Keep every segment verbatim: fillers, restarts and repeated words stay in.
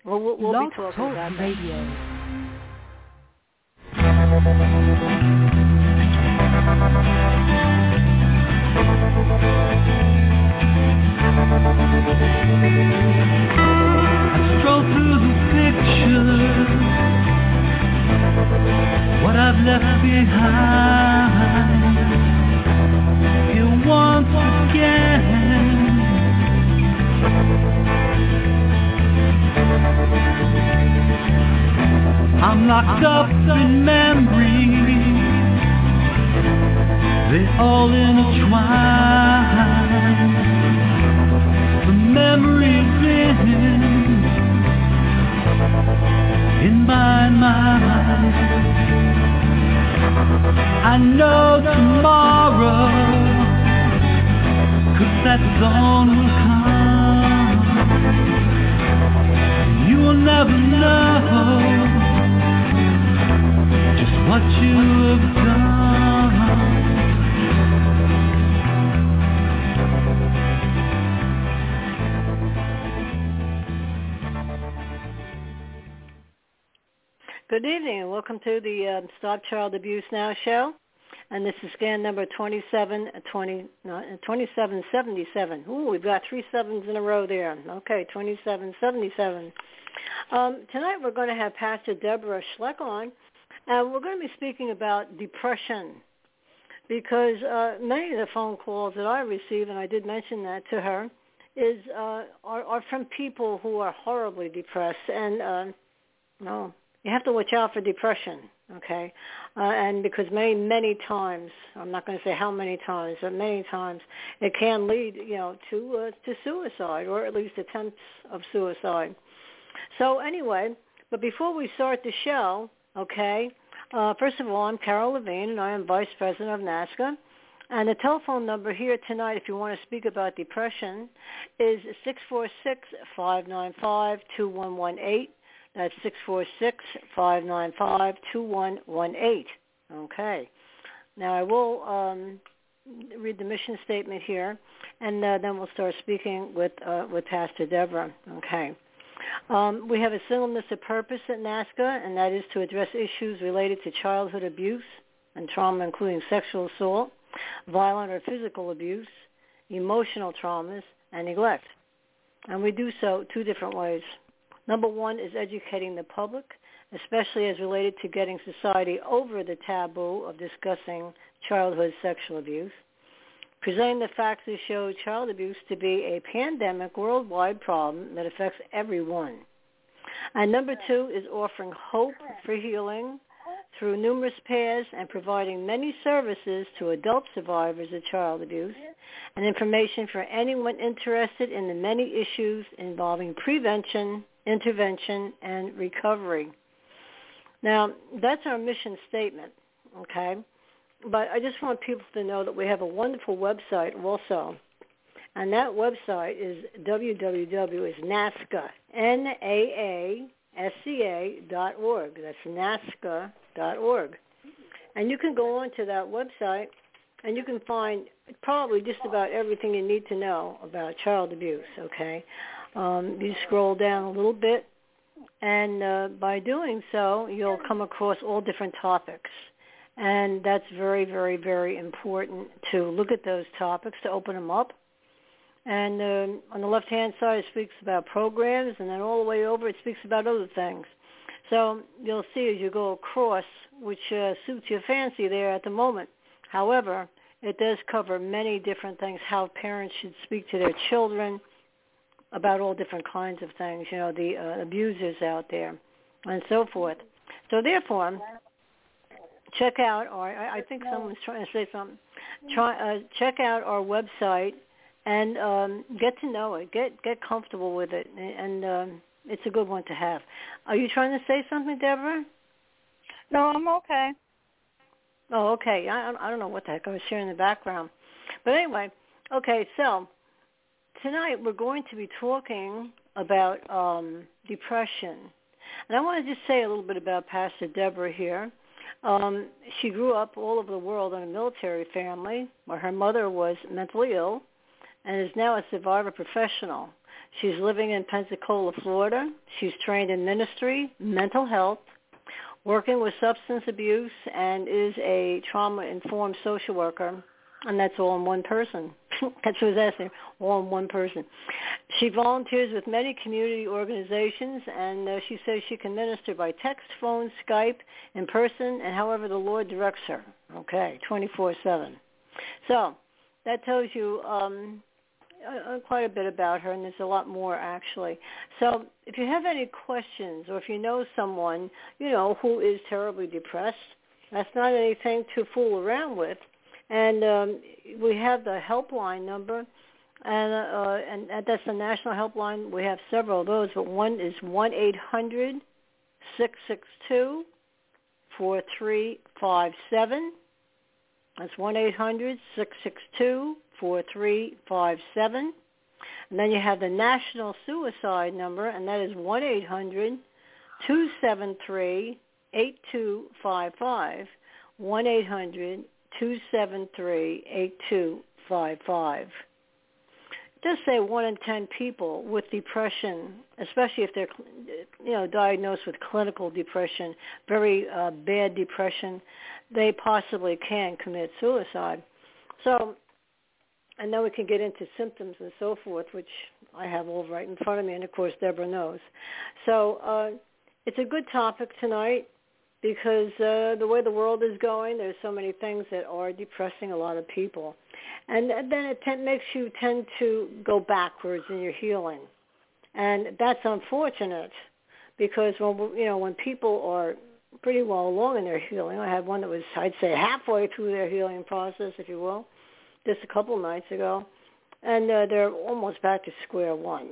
Well, we'll, we'll Blog be talking Talk about Radio. I stroll through the pictures, what I've left behind. Here once again, I'm locked up in memories, they all intertwine. The memories in, in my mind. I know tomorrow, 'cause that dawn will come. You will never know what you have done. Good evening and welcome to the uh, Stop Child Abuse Now show. And this is scan number twenty-seven seventy-seven. Ooh, we've got three sevens in a row there. Okay, twenty-seven seventy-seven. Um, tonight we're going to have Pastor Deborah Schleck on. And we're going to be speaking about depression because uh, many of the phone calls that I receive, and I did mention that to her, is uh, are, are from people who are horribly depressed. And, uh, no, you have to watch out for depression, okay? Uh, and because many, many times, I'm not going to say how many times, but many times, it can lead, you know, to, uh, to suicide or at least attempts of suicide. So anyway, but before we start the show, okay. Uh, first of all, I'm Carol Levine, and I am Vice President of NAASCA. And the telephone number here tonight, if you want to speak about depression, is six four six, five nine five, two one one eight. That's six four six, five nine five, two one one eight. Okay. Now, I will um, read the mission statement here, and uh, then we'll start speaking with, uh, with Pastor Deborah. Okay. Um, we have a singleness of purpose at NAASCA, and that is to address issues related to childhood abuse and trauma, including sexual assault, violent or physical abuse, emotional traumas, and neglect. And we do so two different ways. Number one is educating the public, especially as related to getting society over the taboo of discussing childhood sexual abuse. Presenting the facts that show child abuse to be a pandemic worldwide problem that affects everyone. And number two is offering hope for healing through numerous paths and providing many services to adult survivors of child abuse and information for anyone interested in the many issues involving prevention, intervention, and recovery. Now, that's our mission statement, okay? But I just want people to know that we have a wonderful website also. And that website is w w w dot NAASCA, N A A S C A dot org. That's NAASCA dot org. And you can go on to that website and you can find probably just about everything you need to know about child abuse, okay? Um, you scroll down a little bit, and uh, by doing so, you'll come across all different topics. And that's very, very, very important to look at those topics, to open them up. And um, on the left-hand side, it speaks about programs, and then all the way over, it speaks about other things. So you'll see as you go across, which uh, suits your fancy there at the moment. However, it does cover many different things, how parents should speak to their children about all different kinds of things, you know, the uh, abusers out there, and so forth. So therefore, check out our, I think someone's trying to say something, Try, uh, check out our website and um, get to know it, get get comfortable with it, and um, it's a good one to have. Are you trying to say something, Deborah? No, I'm okay. Oh, okay. I, I don't know what the heck I was hearing in the background. But anyway, okay, so tonight we're going to be talking about um, depression. And I want to just say a little bit about Pastor Deborah here. Um, she grew up all over the world in a military family where her mother was mentally ill and is now a survivor professional. She's living in Pensacola, Florida. She's trained in ministry, mental health, working with substance abuse, and is a trauma-informed social worker. And that's all in one person. That's what I was asking, all in one person. She volunteers with many community organizations, and uh, she says she can minister by text, phone, Skype, in person, and however the Lord directs her. Okay, twenty-four seven. So that tells you um, uh, quite a bit about her, and there's a lot more, actually. So if you have any questions, or if you know someone, you know, who is terribly depressed, that's not anything to fool around with. And um, we have the helpline number, and, uh, and that's the national helpline. We have several of those, but one is one eight hundred six six two four three five seven. That's one eight hundred six six two four three five seven. And then you have the national suicide number, and that is one eight hundred two seven three eight two five five, one eight hundred two seven three eight two five five. Just say one in ten people with depression, especially if they're, you know, diagnosed with clinical depression, very uh, bad depression, they possibly can commit suicide. So, and then we can get into symptoms and so forth, which I have all right in front of me, and of course Deborah knows. So uh, it's a good topic tonight, because uh, the way the world is going, there's so many things that are depressing a lot of people. And then it t- makes you tend to go backwards in your healing. And that's unfortunate, because when, you know, when people are pretty well along in their healing, I had one that was, I'd say, halfway through their healing process, if you will, just a couple nights ago, and uh, they're almost back to square one.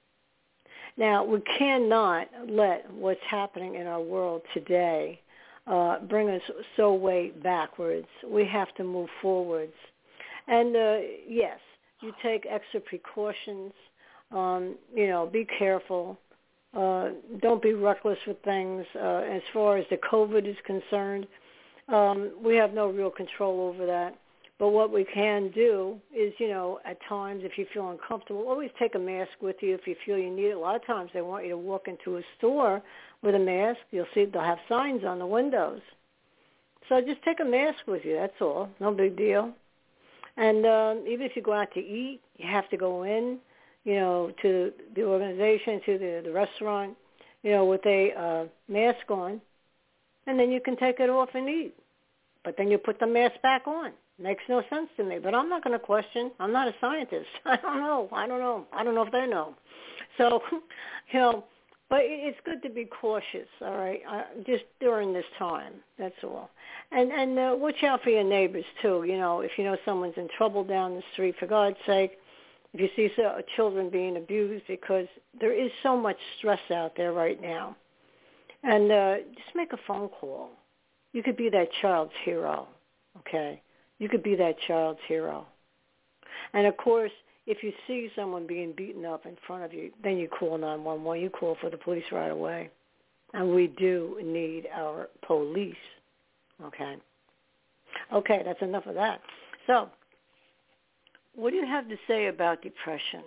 Now, we cannot let what's happening in our world today uh, bring us so way backwards. We have to move forwards. And, uh, yes, you take extra precautions. Um, you know, be careful. Uh, don't be reckless with things. Uh, as far as the COVID is concerned, um, we have no real control over that. But what we can do is, you know, at times if you feel uncomfortable, always take a mask with you if you feel you need it. A lot of times they want you to walk into a store with a mask. You'll see they'll have signs on the windows. So just take a mask with you, that's all. No big deal. And um, even if you go out to eat, you have to go in, you know, to the organization, to the, the restaurant, you know, with a uh, mask on, and then you can take it off and eat. But then you put the mask back on. Makes no sense to me, but I'm not going to question. I'm not a scientist. I don't know. I don't know. I don't know if they know. So, you know, but it's good to be cautious, all right, uh, just during this time. That's all. And and uh, watch out for your neighbors, too. You know, if you know someone's in trouble down the street, for God's sake, if you see so, children being abused, because there is so much stress out there right now. And uh, just make a phone call. You could be that child's hero, okay? You could be that child's hero. And, of course, if you see someone being beaten up in front of you, then you call nine one one. You call for the police right away. And we do need our police, okay? Okay, that's enough of that. So what do you have to say about depression?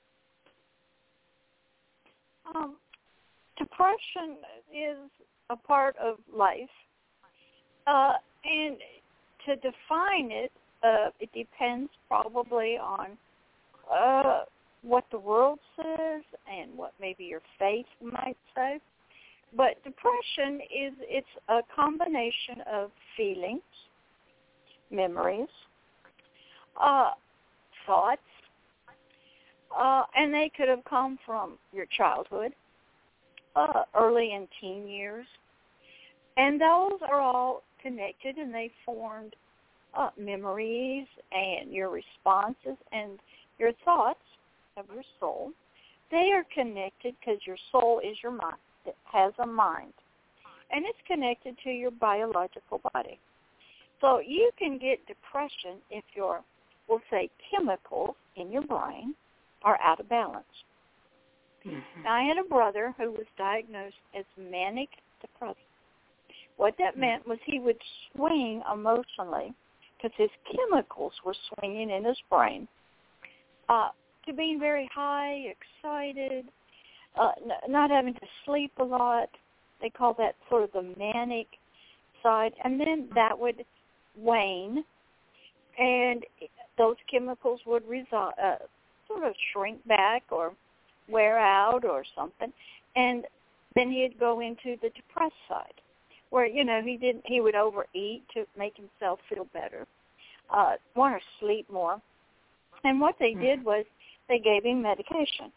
Um, depression is a part of life. Uh, and to define it, uh, it depends probably on uh, what the world says and what maybe your faith might say. But depression is it's a combination of feelings, memories, uh, thoughts, uh, and they could have come from your childhood, uh, early in teen years, and those are all connected, and they formed uh, memories and your responses and your thoughts of your soul. They are connected because your soul is your mind. It has a mind, and it's connected to your biological body. So you can get depression if your, we'll say, chemicals in your brain are out of balance. Mm-hmm. Now, I had a brother who was diagnosed as manic depressive. What that meant was he would swing emotionally because his chemicals were swinging in his brain uh, to being very high, excited, uh, n- not having to sleep a lot. They call that sort of the manic side. And then that would wane, and those chemicals would resol- uh, sort of shrink back or wear out or something. And then he'd go into the depressed side, where, you know, he didn't, he would overeat to make himself feel better, uh, want to sleep more. And what they did was they gave him medication.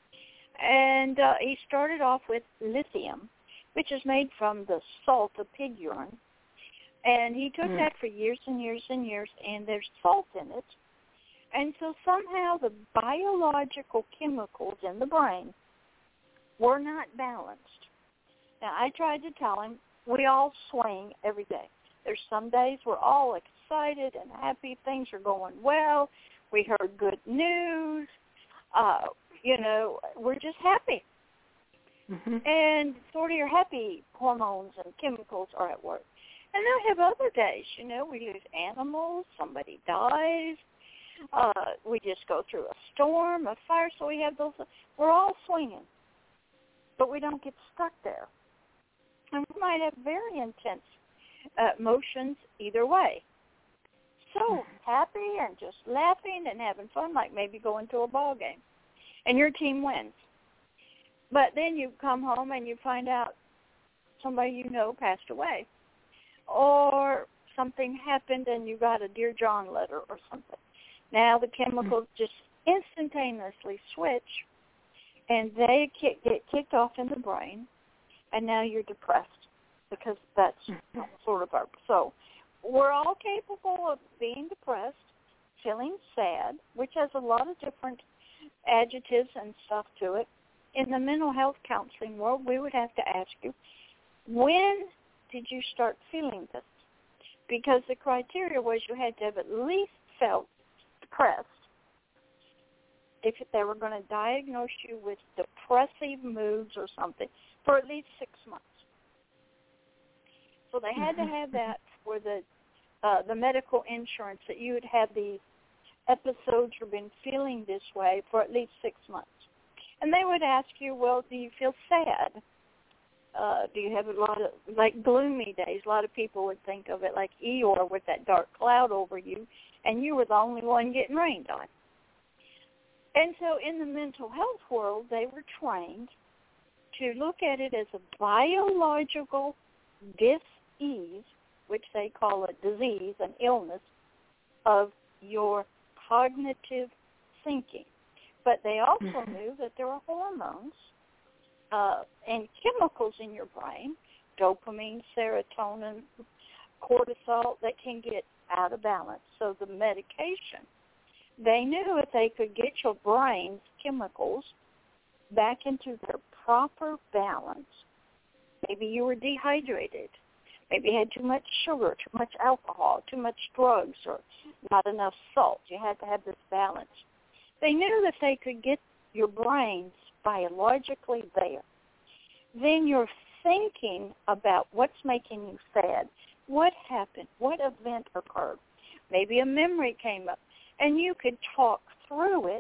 And uh, he started off with lithium, which is made from the salt of pig urine. And he took mm. that for years and years and years, and there's salt in it. And so somehow the biological chemicals in the brain were not balanced. Now, I tried to tell him, we all swing every day. There's some days we're all excited and happy. Things are going well. We heard good news. Uh, you know, we're just happy. Mm-hmm. And sort of your happy hormones and chemicals are at work. And then we have other days, you know, we lose animals, somebody dies, uh, we just go through a storm, a fire, so we have those, we're all swinging, but we don't get stuck there. And we might have very intense uh, emotions either way. So happy and just laughing and having fun, like maybe going to a ball game, and your team wins. But then you come home and you find out somebody you know passed away, or something happened and you got a Dear John letter or something. Now the chemicals just instantaneously switch, and they kick, get kicked off in the brain, and now you're depressed because that's sort of our... So we're all capable of being depressed, feeling sad, which has a lot of different adjectives and stuff to it. In the mental health counseling world, we would have to ask you, when did you start feeling this? Because the criteria was you had to have at least felt depressed if they were going to diagnose you with depressive moods or something for at least six months. So they had to have that for the uh, the medical insurance, that you would have these episodes you've been feeling this way for at least six months. And they would ask you, well, do you feel sad? Uh, do you have a lot of, like, gloomy days? A lot of people would think of it like Eeyore with that dark cloud over you, and you were the only one getting rained on. And so in the mental health world, they were trained to look at it as a biological dis-ease, which they call a disease, an illness, of your cognitive thinking. But they also knew that there are hormones uh, and chemicals in your brain, dopamine, serotonin, cortisol, that can get out of balance. So the medication, they knew if they could get your brain's chemicals back into their proper balance, maybe you were dehydrated, maybe you had too much sugar, too much alcohol, too much drugs, or not enough salt. You had to have this balance. They knew that they could get your brains biologically there. Then you're thinking about what's making you sad. What happened? What event occurred? Maybe a memory came up, and you could talk through it,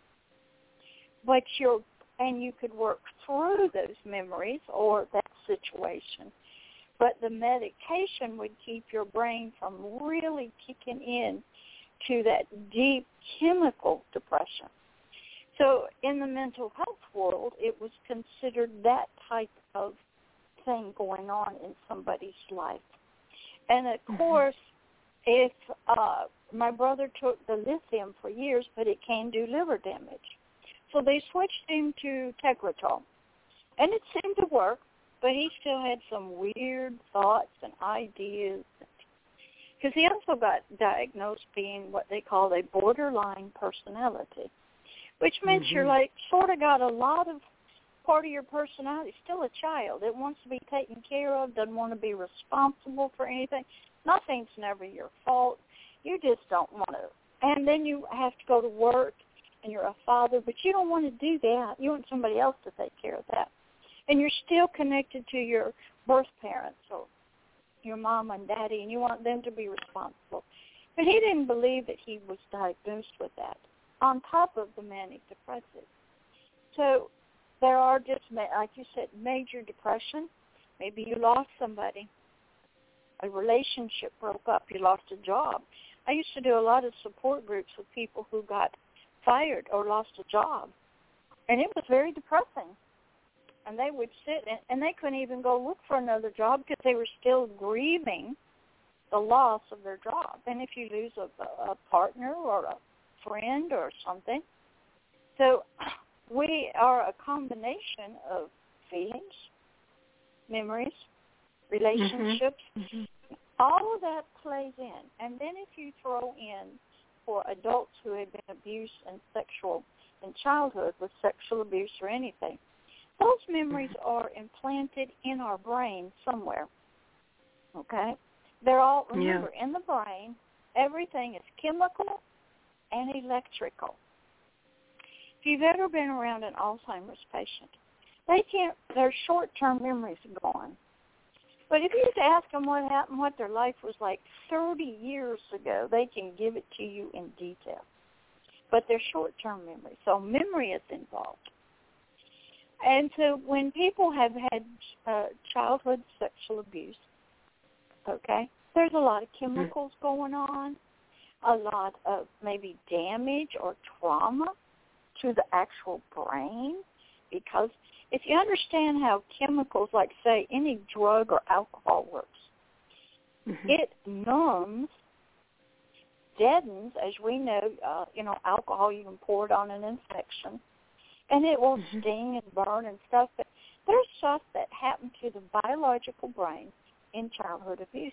but you're, and you could work through those memories or that situation. But the medication would keep your brain from really kicking in to that deep chemical depression. So in the mental health world, it was considered that type of thing going on in somebody's life. And, of mm-hmm. course, if uh, my brother took the lithium for years, but it can do liver damage. So they switched him to Tegretol. And it seemed to work, but he still had some weird thoughts and ideas. Because he also got diagnosed being what they call a borderline personality, which means mm-hmm. you're like sort of got a lot of part of your personality, still a child. It wants to be taken care of, doesn't want to be responsible for anything. Nothing's never your fault. You just don't want to. And then you have to go to work, and you're a father, but you don't want to do that. You want somebody else to take care of that. And you're still connected to your birth parents or your mom and daddy, and you want them to be responsible. But he didn't believe that he was diagnosed with that. on top of the manic depressive. So there are just, like you said, major depression. Maybe you lost somebody. A relationship broke up. You lost a job. I used to do a lot of support groups with people who got fired or lost a job. And it was very depressing. And they would sit, and, and they couldn't even go look for another job because they were still grieving the loss of their job. And if you lose a, a partner or a friend or something. So we are a combination of feelings, memories, relationships. Mm-hmm. All of that plays in. And then if you throw in for adults who have been abused and sexual in childhood with sexual abuse or anything, those memories are implanted in our brain somewhere. Okay? They're all, remember, yeah. in the brain, everything is chemical and electrical. If you've ever been around an Alzheimer's patient, they can't, their short-term memories are gone. But if you just ask them what happened, what their life was like thirty years ago, they can give it to you in detail. But they're short-term memory, so memory is involved. And so when people have had uh, childhood sexual abuse, okay, there's a lot of chemicals going on, a lot of maybe damage or trauma to the actual brain, because if you understand how chemicals, like, say, any drug or alcohol works, mm-hmm. it numbs, deadens, as we know, uh, you know, alcohol, you can pour it on an infection, and it will mm-hmm. sting and burn and stuff. But there's stuff that happened to the biological brain in childhood abuse,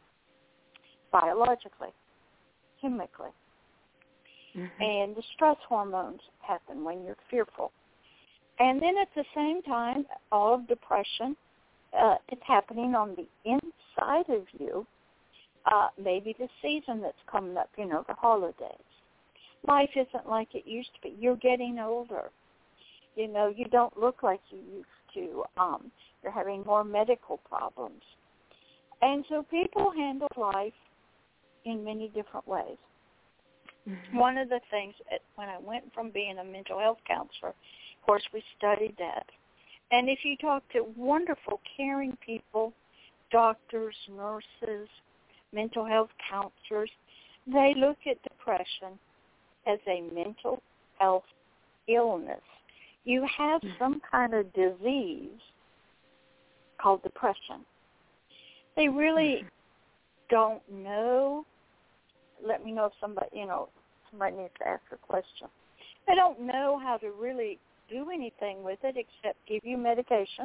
biologically, chemically. Mm-hmm. And the stress hormones happen when you're fearful. And then at the same time, all of depression uh, is happening on the inside of you. Uh, maybe the season that's coming up, you know, the holidays. Life isn't like it used to be. You're getting older. You know, you don't look like you used to. Um, you're having more medical problems. And so people handle life in many different ways. Mm-hmm. One of the things, when I went from being a mental health counselor, of course, we studied that. And if you talk to wonderful, caring people, doctors, nurses, mental health counselors, they look at depression as a mental health illness. You have some kind of disease called depression. They really don't know. Let me know if somebody, you know, somebody needs to ask a question. They don't know how to really do anything with it except give you medication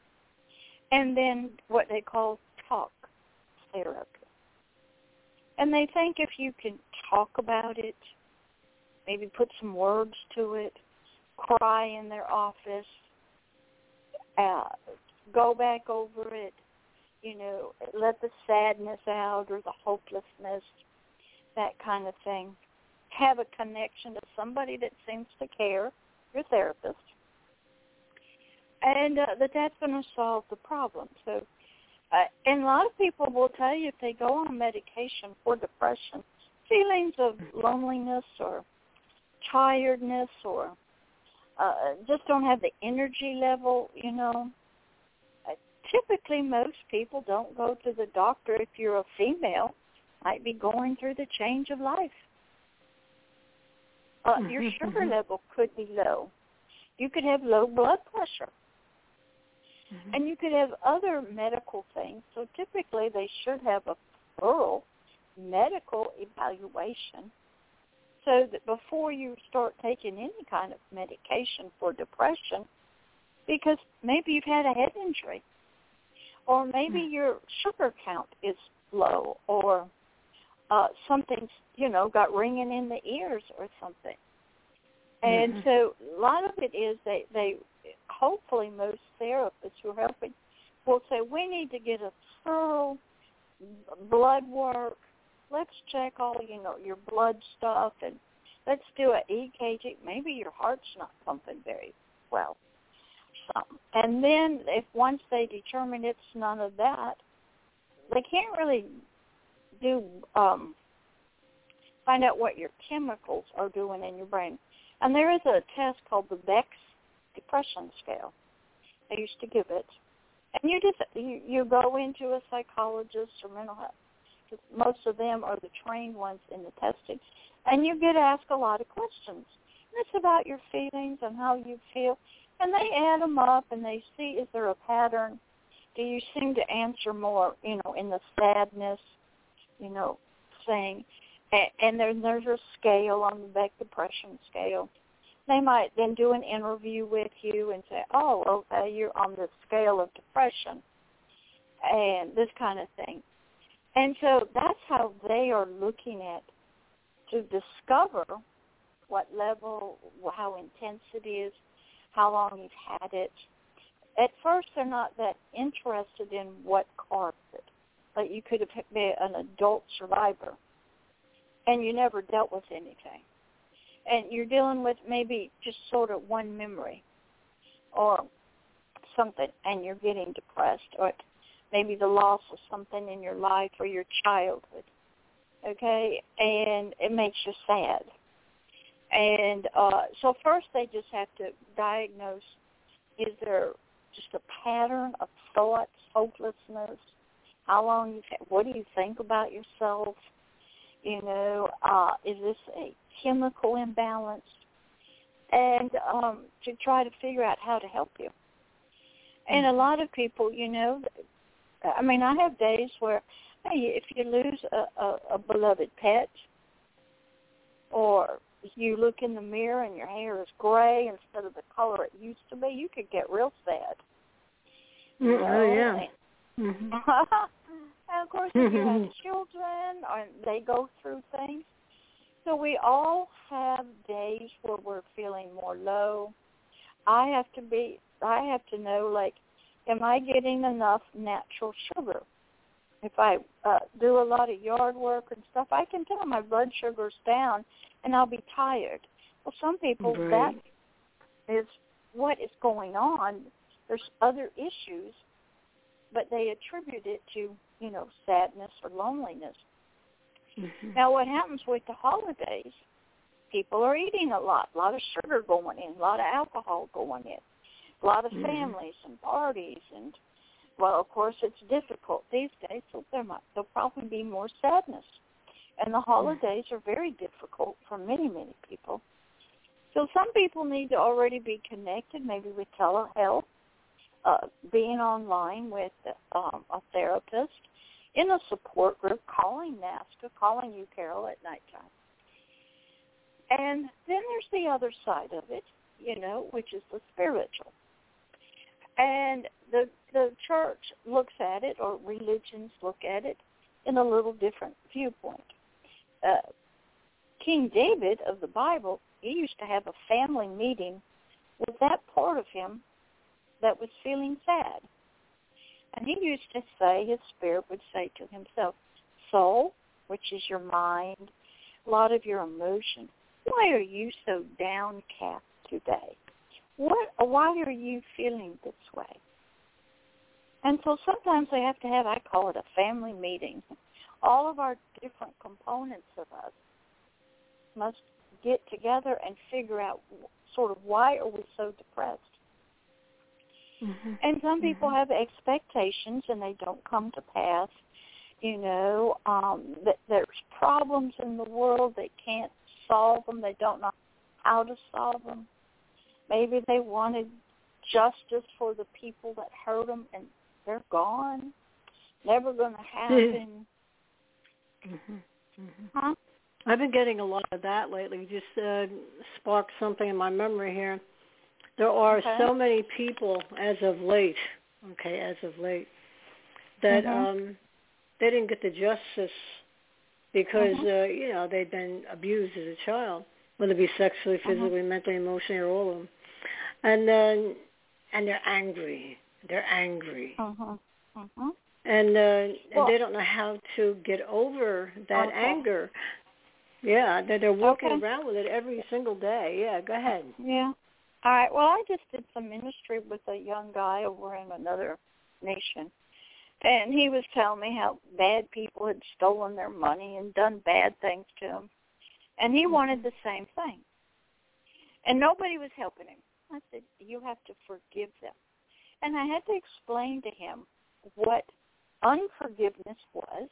and then what they call talk therapy. And they think if you can talk about it, maybe put some words to it, cry in their office, uh, go back over it, you know, let the sadness out or the hopelessness, that kind of thing. Have a connection to somebody that seems to care, your therapist, and uh, that that's going to solve the problem. So, uh, and a lot of people will tell you if they go on medication for depression, feelings of loneliness or tiredness or uh, just don't have the energy level, you know. Uh, typically, most people don't go to the doctor if you're a female, might be going through the change of life. Uh, your sugar level could be low. You could have low blood pressure. Mm-hmm. And you could have other medical things. So typically they should have a thorough medical evaluation so that before you start taking any kind of medication for depression, because maybe you've had a head injury, or maybe mm-hmm. your sugar count is low, or uh, something's, you know, got ringing in the ears or something. And mm-hmm. so a lot of it is they, they, hopefully most therapists who are helping will say, we need to get a thorough blood work. Let's check all, you know, your blood stuff, and let's do an E K G. Maybe your heart's not pumping very well. Something. And then if once they determine it's none of that, they can't really do um, find out what your chemicals are doing in your brain. And there is a test called the Beck's Depression Scale. I used to give it. And you just you, you go into a psychologist or mental health, because most of them are the trained ones in the testing, and you get asked a lot of questions. And it's about your feelings and how you feel. And they add them up, and they see, is there a pattern? Do you seem to answer more, you know, in the sadness, you know, thing? And, and then there's a scale on the Beck Depression Scale. They might then do an interview with you and say, oh, okay, you're on the scale of depression and this kind of thing. And so that's how they are looking at to discover what level, how intense it is, how long you've had it. At first, they're not that interested in what caused it. Like you could have been an adult survivor, and you never dealt with anything. And you're dealing with maybe just sort of one memory or something, and you're getting depressed, or maybe the loss of something in your life or your childhood, okay? And it makes you sad. And uh, so first they just have to diagnose, is there just a pattern of thoughts, hopelessness, how long you've had, what do you think about yourself? You know, uh, is this a chemical imbalance? And um, to try to figure out how to help you. And a lot of people, you know, I mean, I have days where, hey, if you lose a, a, a beloved pet, or you look in the mirror and your hair is gray instead of the color it used to be, you could get real sad. Mm, oh, yeah. Mm-hmm. And, of course, if you have children, or they go through things. So we all have days where we're feeling more low. I have to be, I have to know, like, am I getting enough natural sugar? If I uh, do a lot of yard work and stuff, I can tell my blood sugar's down and I'll be tired. Well, some people, right. that is what is going on. There's other issues, but they attribute it to, you know, sadness or loneliness. Mm-hmm. Now, what happens with the holidays, people are eating a lot, a lot of sugar going in, a lot of alcohol going in, a lot of mm-hmm. families and parties. And, well, of course, it's difficult these days, so there might, there'll probably be more sadness. And the holidays are very difficult for many, many people. So some people need to already be connected, maybe with telehealth, uh, being online with um, a therapist, in a support group, calling NAASCA, calling you, Carol, at nighttime. And then there's the other side of it, you know, which is the spiritual. And the the church looks at it, or religions look at it, in a little different viewpoint. Uh, King David of the Bible, he used to have a family meeting with that part of him that was feeling sad. And he used to say, his spirit would say to himself, soul, which is your mind, a lot of your emotion, why are you so downcast today? What? Why are you feeling this way? And so sometimes they have to have, I call it a family meeting. All of our different components of us must get together and figure out sort of why are we so depressed. Mm-hmm. And some people mm-hmm. have expectations and they don't come to pass. You know, um, that there's problems in the world, they can't solve them, they don't know how to solve them. Maybe they wanted justice for the people that hurt them and they're gone. Never going to happen. Mm-hmm. Mm-hmm. Huh? I've been getting a lot of that lately. You just uh, sparked something in my memory here. There are okay. so many people as of late, okay, as of late, that mm-hmm. um, they didn't get the justice because, mm-hmm. uh, you know, they'd been abused as a child, whether it be sexually, physically, mm-hmm. mentally, emotionally, or all of them. And then, and they're angry. They're angry. Mm-hmm. Mm-hmm. And, uh, well, and they don't know how to get over that okay. anger. Yeah, they're, they're walking okay. around with it every single day. Yeah, go ahead. Yeah. All right. Well, I just did some ministry with a young guy over in another nation. And he was telling me how bad people had stolen their money and done bad things to him. And he wanted the same thing. And nobody was helping him. I said, you have to forgive them. And I had to explain to him what unforgiveness was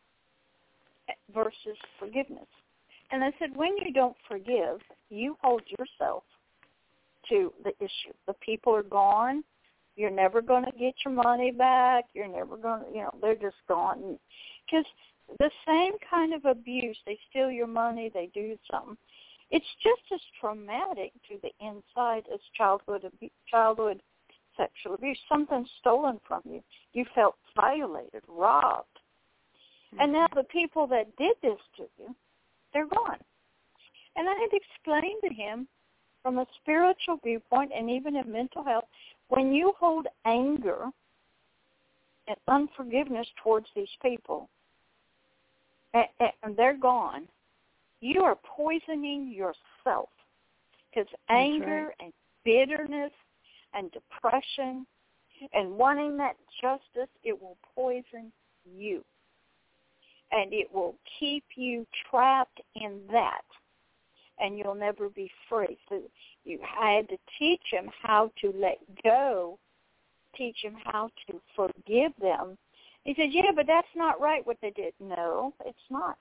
versus forgiveness. And I said, when you don't forgive, you hold yourself to the issue. The people are gone. You're never going to get your money back. You're never going to, you know, they're just gone. Because the same kind of abuse, they steal your money, they do something. It's just as traumatic to the inside as childhood abu- childhood sexual abuse. Something stolen from you. You felt violated, robbed. Mm-hmm. And now the people that did this to you, they're gone. And I had explained to him from a spiritual viewpoint and even in mental health, when you hold anger and unforgiveness towards these people, and, and they're gone, you are poisoning yourself. Because anger right. and bitterness and depression and wanting that justice, it will poison you. And it will keep you trapped in that. And you'll never be free. So you had to teach him how to let go, teach him how to forgive them. He said, yeah, but that's not right what they did. No, it's not.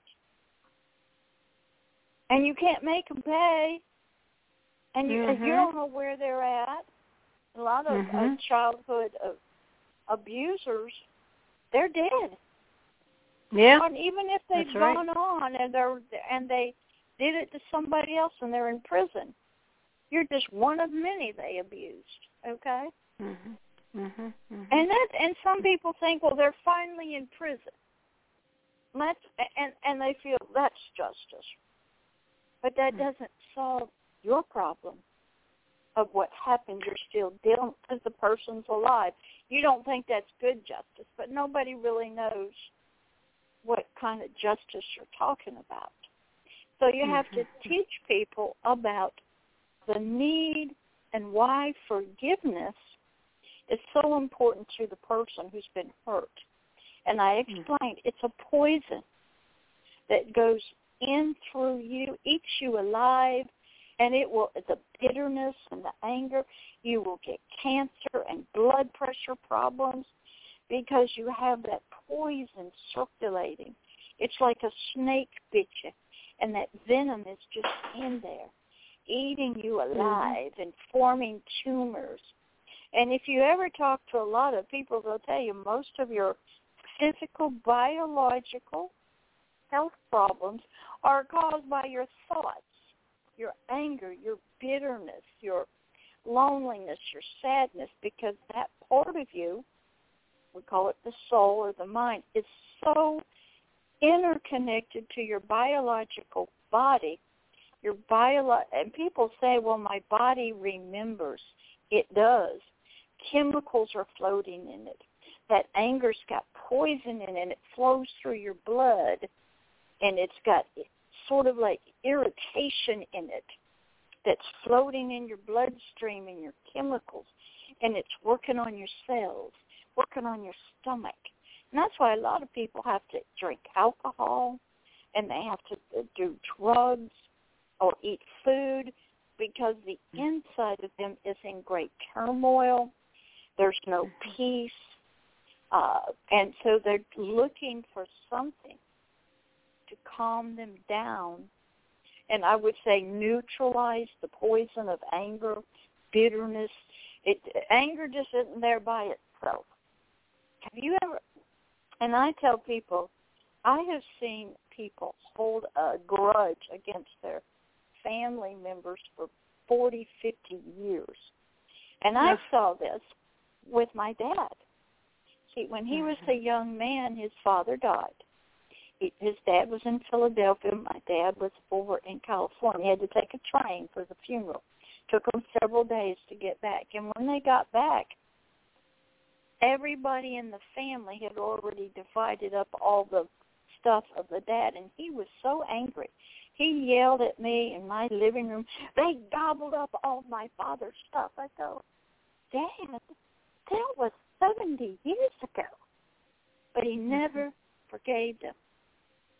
And you can't make them pay. And you, mm-hmm. you don't know where they're at. A lot of mm-hmm. uh, childhood uh, abusers, they're dead. Yeah. And even if they've that's right. gone on and they're and they did it to somebody else and they're in prison, you're just one of many they abused. Okay. Mhm. Mhm. Mhm. And that and some people think, well, they're finally in prison. Let's and and they feel that's justice, but that doesn't solve your problem of what happened. You're still dealing because the person's alive. You don't think that's good justice, but nobody really knows what kind of justice you're talking about. So you have to teach people about the need and why forgiveness is so important to the person who's been hurt. And I explained it's a poison that goes in through you, eats you alive, and it will, the bitterness and the anger, you will get cancer and blood pressure problems because you have that poison circulating. It's like a snake bit you, and that venom is just in there, eating you alive mm-hmm. and forming tumors. And if you ever talk to a lot of people, they'll tell you most of your physical, biological health problems are caused by your thoughts, your anger, your bitterness, your loneliness, your sadness, because that part of you, we call it the soul or the mind, is so interconnected to your biological body. Your bio- and people say, well, my body remembers. It does. Chemicals are floating in it. That anger's got poison in it, and it flows through your blood, and it's got sort of like irritation in it that's floating in your bloodstream and your chemicals, and it's working on your cells, working on your stomach. And that's why a lot of people have to drink alcohol, and they have to do drugs or eat food because the inside of them is in great turmoil. There's no peace. Uh, and so they're looking for something to calm them down. And I would say neutralize the poison of anger, bitterness. It, anger just isn't there by itself. Have you ever, and I tell people, I have seen people hold a grudge against their family members for forty, fifty years. And I saw this with my dad. See, when he was a young man, his father died. He, his dad was in Philadelphia. My dad was over in California. He had to take a train for the funeral. Took them several days to get back. And when they got back, everybody in the family had already divided up all the stuff of the dad, and he was so angry. He yelled at me in my living room. They gobbled up all my father's stuff. I go, Dad, that was seventy years ago. But he never forgave them.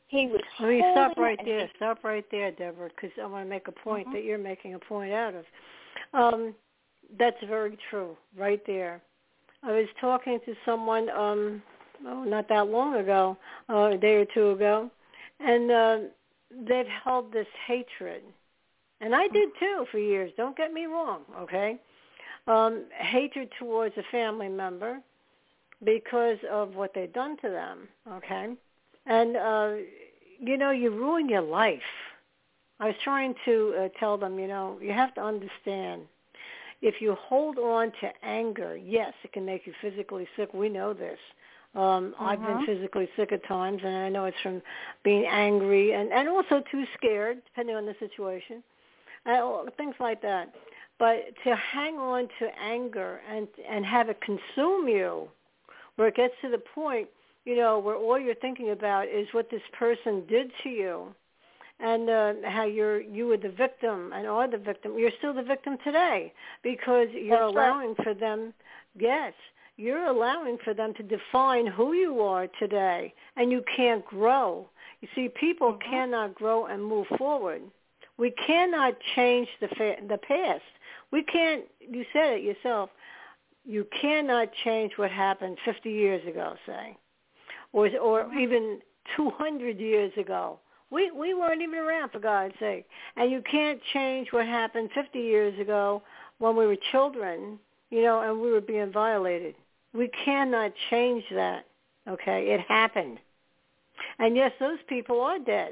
He was Let me holding stop right it there. he, Stop right there, Deborah, because I want to make a point mm-hmm. that you're making a point out of. Um, that's very true, right there. I was talking to someone, um, oh, not that long ago, uh, a day or two ago, and uh, they've held this hatred. And I did too for years, don't get me wrong, okay? Um, hatred towards a family member because of what they've done to them, okay? And, uh, you know, you ruin your life. I was trying to uh, tell them, you know, you have to understand, if you hold on to anger, yes, it can make you physically sick. We know this. Um, uh-huh. I've been physically sick at times, and I know it's from being angry and, and also too scared, depending on the situation, uh, things like that. But to hang on to anger and and have it consume you, where it gets to the point, you know, where all you're thinking about is what this person did to you, and uh, how you're you were the victim and are the victim. You're still the victim today because you're That's allowing right. for them. Yes, you're allowing for them to define who you are today, and you can't grow. You see, people mm-hmm. cannot grow and move forward. We cannot change the fa- the past. We can't. You said it yourself. You cannot change what happened fifty years ago, say, or or mm-hmm. even two hundred years ago. We we weren't even around, for God's sake. And you can't change what happened fifty years ago when we were children, you know, and we were being violated. We cannot change that, okay? It happened. And yes, those people are dead.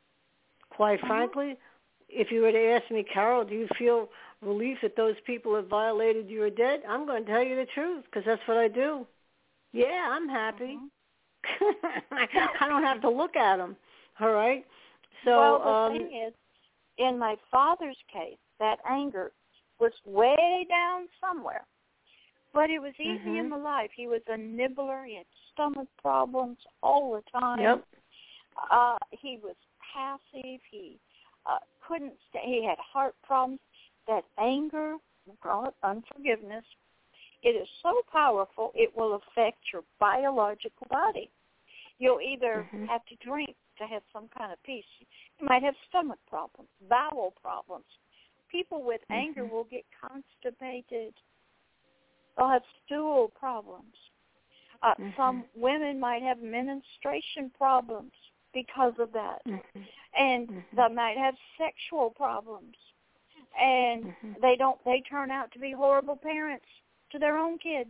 Quite mm-hmm. frankly, if you were to ask me, Carol, do you feel relief that those people have violated you are dead? I'm going to tell you the truth because that's what I do. Yeah, I'm happy. Mm-hmm. I don't have to look at them. All right. So, well, the um, thing is, in my father's case, that anger was way down somewhere, but it was easy mm-hmm. in the life. He was a nibbler. He had stomach problems all the time. Yep. Uh, he was passive. He uh, couldn't stay. He had heart problems. That anger, we call it unforgiveness, it is so powerful it will affect your biological body. You'll either mm-hmm. have to drink to have some kind of peace. You might have stomach problems, bowel problems. People with mm-hmm. anger will get constipated. They'll have stool problems. Uh, mm-hmm. Some women might have menstruation problems because of that. Mm-hmm. And mm-hmm. they might have sexual problems. And mm-hmm. they don't. They turn out to be horrible parents to their own kids.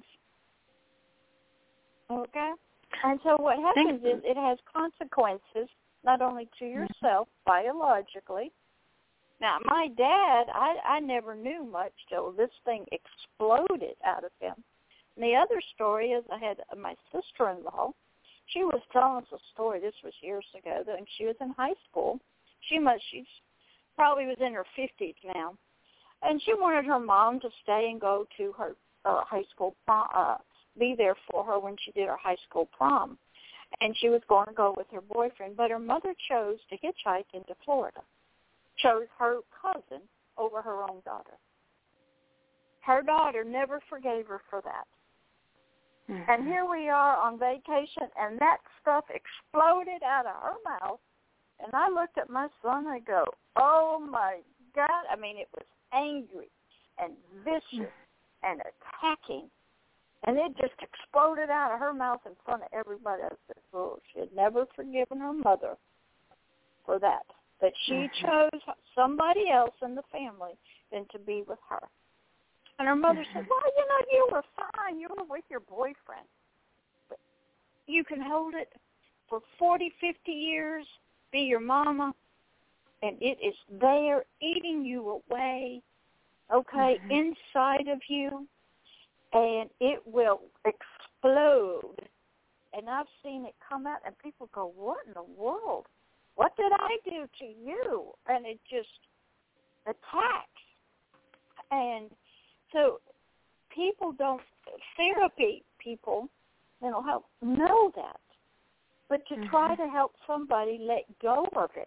Okay? And so what happens is it has consequences not only to yourself biologically. Now, my dad, I, I never knew much till this thing exploded out of him. And the other story is I had my sister-in-law. She was telling us a story. This was years ago. And she was in high school. She must, she's probably was in her fifties now. And she wanted her mom to stay and go to her uh, high school prom, uh, be there for her when she did her high school prom. And she was going to go with her boyfriend, but her mother chose to hitchhike into Florida, chose her cousin over her own daughter. Her daughter never forgave her for that. Mm-hmm. And here we are on vacation, and that stuff exploded out of her mouth. And I looked at my son, and I go, oh, my God. I mean, it was angry and vicious mm-hmm. and attacking. And it just exploded out of her mouth in front of everybody. I said, oh, she had never forgiven her mother for that. That she mm-hmm. chose somebody else in the family than to be with her. And her mother mm-hmm. said, well, you know, you were fine. You were with your boyfriend. But you can hold it for forty, fifty years, be your mama, and it is there eating you away, okay, mm-hmm. inside of you. And it will explode. And I've seen it come out, and people go, what in the world? What did I do to you? And it just attacks. And so people don't, therapy people, mental health, know that. But to mm-hmm. try to help somebody let go of it,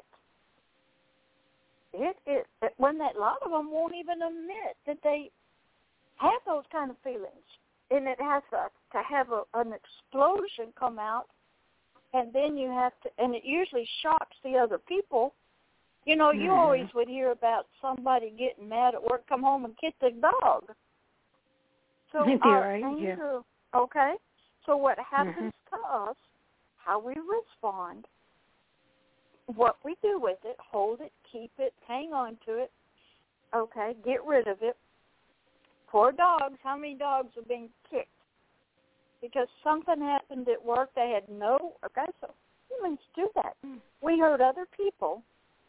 it, it, it when that, a lot of them won't even admit that they have those kind of feelings, and it has to, to have a, an explosion come out and then you have to, and it usually shocks the other people. You know, you mm-hmm. always would hear about somebody getting mad at work, come home and kick the dog. So our right, anger, yeah. okay? So what happens mm-hmm. to us, how we respond, what we do with it, hold it, keep it, hang on to it, okay, get rid of it. Poor dogs, how many dogs are being kicked? Because something happened at work, they had no, okay, so humans do that. We hurt other people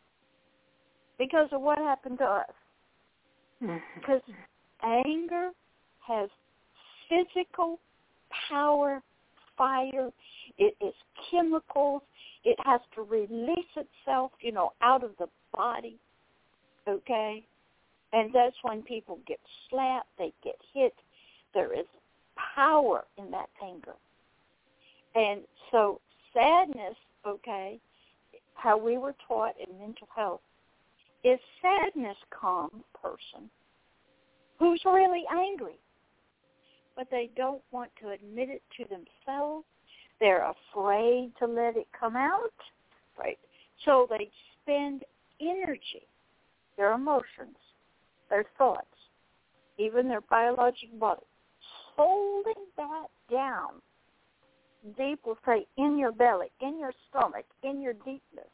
because of what happened to us. Mm-hmm. Because anger has physical power, fire, it is chemicals, it has to release itself, you know, out of the body, okay? And that's when people get slapped, they get hit. There is power in that anger. And so sadness, okay, how we were taught in mental health, is sadness calm person who's really angry, but they don't want to admit it to themselves. They're afraid to let it come out, right? So they spend energy, their emotions, their thoughts, even their biological body, holding that down deep, we'll say, in your belly, in your stomach, in your deepness.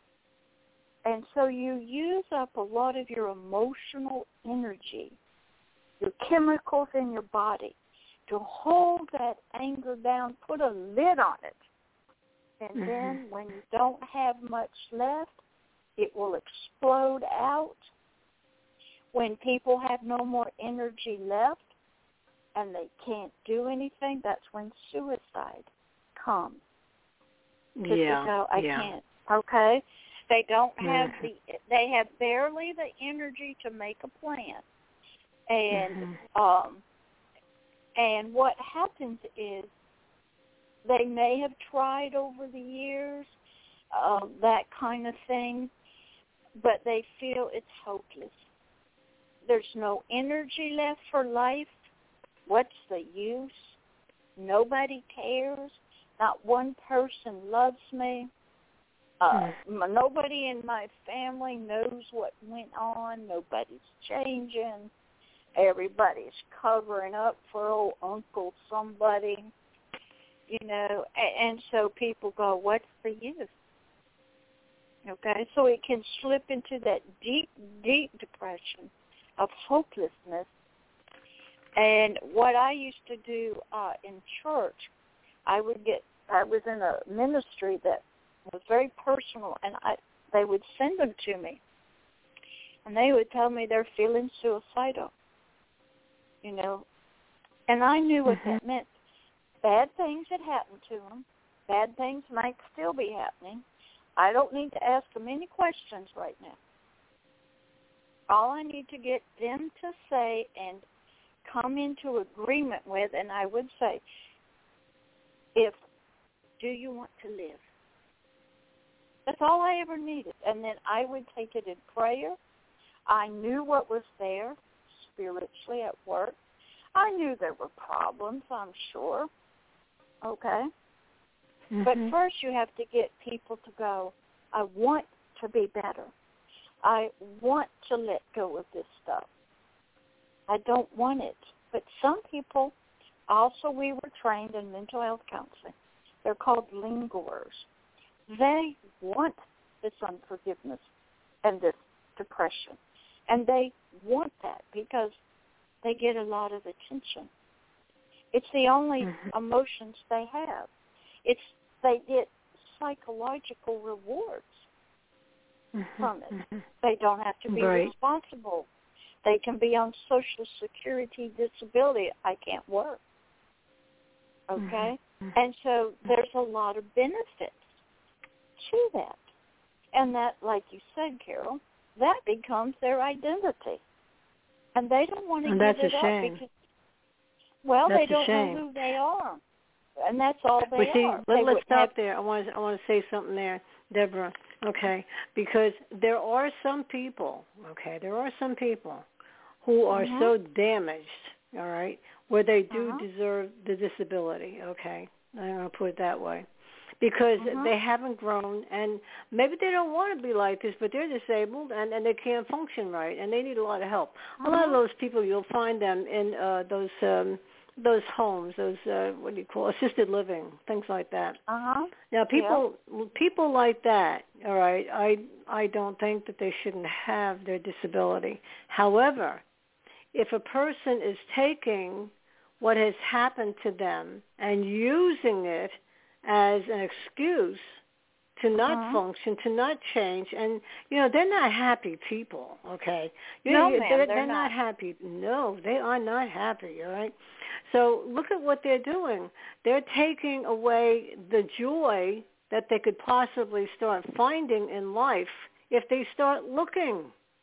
And so you use up a lot of your emotional energy, your chemicals in your body, to hold that anger down, put a lid on it. And mm-hmm. then when you don't have much left, it will explode out. When people have no more energy left and they can't do anything, that's when suicide comes. Yeah, they go, I yeah. can't, okay? They don't have mm-hmm. the, they have barely the energy to make a plan. And, mm-hmm. um, and what happens is they may have tried over the years, uh, that kind of thing, but they feel it's hopeless. There's no energy left for life. What's the use? Nobody cares. Not one person loves me. Uh, mm. Nobody in my family knows what went on. Nobody's changing. Everybody's covering up for old Uncle somebody, you know, and, and so people go, what's the use? Okay, so it can slip into that deep, deep depression of hopelessness. And what I used to do uh, in church, I would get, I was in a ministry that was very personal, and I, they would send them to me, and they would tell me they're feeling suicidal. You know, and I knew what mm-hmm. that meant. Bad things had happened to them. Bad things might still be happening. I don't need to ask them any questions right now. All I need to get them to say and come into agreement with, and I would say, if, do you want to live? That's all I ever needed. And then I would take it in prayer. I knew what was there spiritually at work. I knew there were problems, I'm sure. Okay? Mm-hmm. But first you have to get people to go, I want to be better. I want to let go of this stuff. I don't want it. But some people, also we were trained in mental health counseling. They're called lingerers. They want this unforgiveness and this depression. And they want that because they get a lot of attention. It's the only mm-hmm. emotions they have. It's they get psychological rewards mm-hmm. from it. Mm-hmm. They don't have to be right. responsible. They can be on Social Security disability. I can't work. Okay? Mm-hmm. And so there's a lot of benefits to that. And that, like you said, Carol, that becomes their identity. And they don't want to and give that's it a up shame. because, well, that's they don't know who they are. And that's all they well, see, are. Let, they let's stop have... there. I want to I want to say something there, Deborah. Okay, because there are some people. Okay, there are some people who are mm-hmm. so damaged. All right, where they do uh-huh. deserve the disability. Okay, I'm going to put it that way, because uh-huh. they haven't grown, and maybe they don't want to be like this, but they're disabled and, and they can't function right, and they need a lot of help. Uh-huh. A lot of those people, you'll find them in uh, those um, those homes, those uh, what do you call assisted living, things like that. Uh-huh. Now, people yeah. people like that, all right, I I don't think that they shouldn't have their disability. However, if a person is taking what has happened to them and using it as an excuse to not uh-huh. function, to not change, and, you know, they're not happy people, okay? You, no, you, ma'am, they're, they're, they're not. not happy. No, they are not happy, all right? So look at what they're doing. They're taking away the joy that they could possibly start finding in life if they start looking.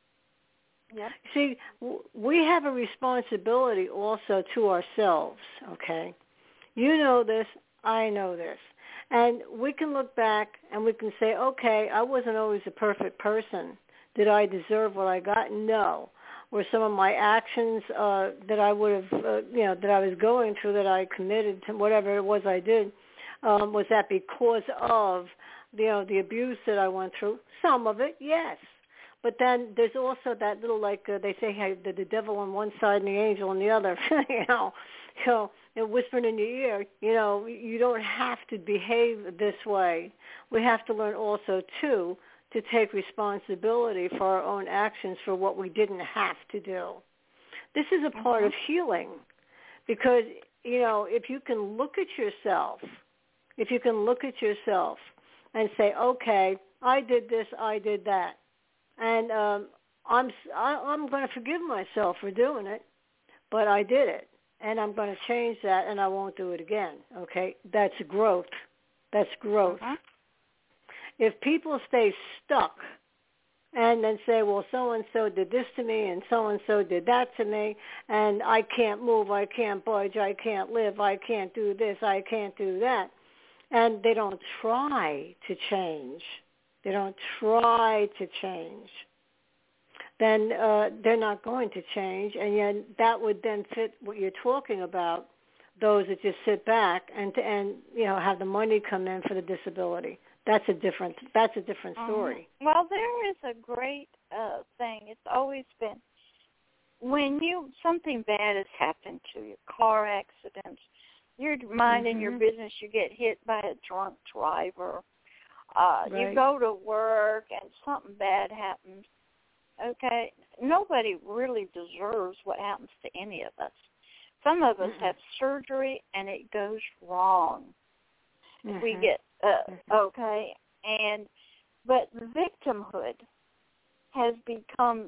Yep. See, we have a responsibility also to ourselves, okay? You know this, I know this. And we can look back and we can say, okay, I wasn't always a perfect person. Did I deserve what I got? No. Were some of my actions uh, that I would have, uh, you know, that I was going through, that I committed to whatever it was I did, um, was that because of, you know, the abuse that I went through? Some of it, yes. But then there's also that little, like uh, they say, hey, the, the devil on one side and the angel on the other, you know, so you know, whispering in your ear, you know, you don't have to behave this way. We have to learn also, too, to take responsibility for our own actions for what we didn't have to do. This is a part mm-hmm. of healing because, you know, if you can look at yourself, if you can look at yourself and say, okay, I did this, I did that. And um, I'm I, I'm going to forgive myself for doing it, but I did it, and I'm going to change that, and I won't do it again. Okay, that's growth. That's growth. Uh-huh. If people stay stuck and then say, well, so-and-so did this to me, and so-and-so did that to me, and I can't move, I can't budge, I can't live, I can't do this, I can't do that, and they don't try to change, they don't try to change, then uh, they're not going to change. And yet that would then fit what you're talking about, those that just sit back and, and you know, have the money come in for the disability. That's a different, that's a different story. Um, well, there is a great uh, thing. It's always been, when you, something bad has happened to you, car accidents, you're minding mm-hmm. your business, you get hit by a drunk driver, Uh, right. you go to work and something bad happens, okay? Nobody really deserves what happens to any of us. Some of us mm-hmm. have surgery and it goes wrong. Mm-hmm. We get, uh, okay, and, but victimhood has become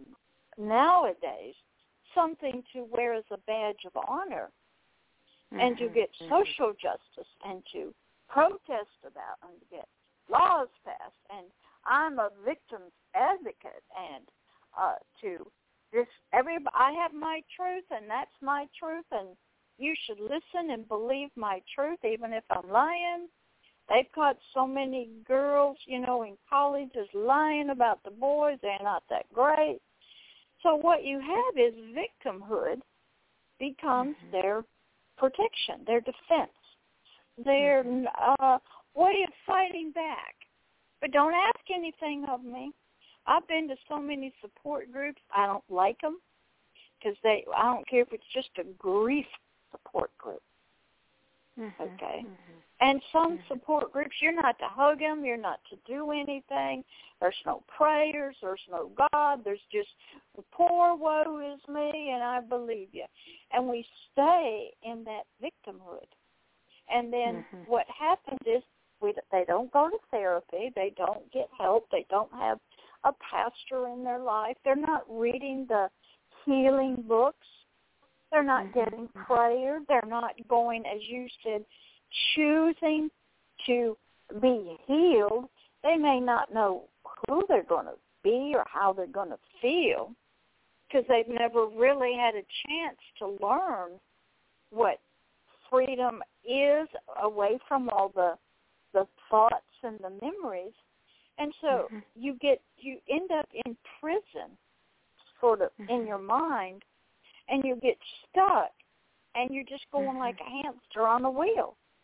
nowadays something to wear as a badge of honor mm-hmm. and to get social justice and to protest about and to get laws passed, and I'm a victim's advocate, and uh, to this, every I have my truth, and that's my truth, and you should listen and believe my truth, even if I'm lying. They've got so many girls, you know, in colleges lying about the boys. They're not that great. So what you have is victimhood becomes mm-hmm. their protection, their defense, their mm-hmm. uh, way of fighting back. But don't ask anything of me. I've been to so many support groups. I don't like them because they. I don't care if it's just a grief support group. Mm-hmm. Okay. Mm-hmm. And some mm-hmm. support groups, you're not to hug them. You're not to do anything. There's no prayers. There's no God. There's just, poor woe is me, and I believe you. And we stay in that victimhood. And then mm-hmm. what happens is we, they don't go to therapy. They don't get help. They don't have a pastor in their life. They're not reading the healing books. They're not mm-hmm. getting prayer. They're not going, as you said, choosing to be healed. They may not know who they're going to be or how they're going to feel because they've never really had a chance to learn what freedom is away from all the the thoughts and the memories. And so mm-hmm. you get you end up in prison sort of mm-hmm. in your mind, and you get stuck and you're just going mm-hmm. like a hamster on a wheel.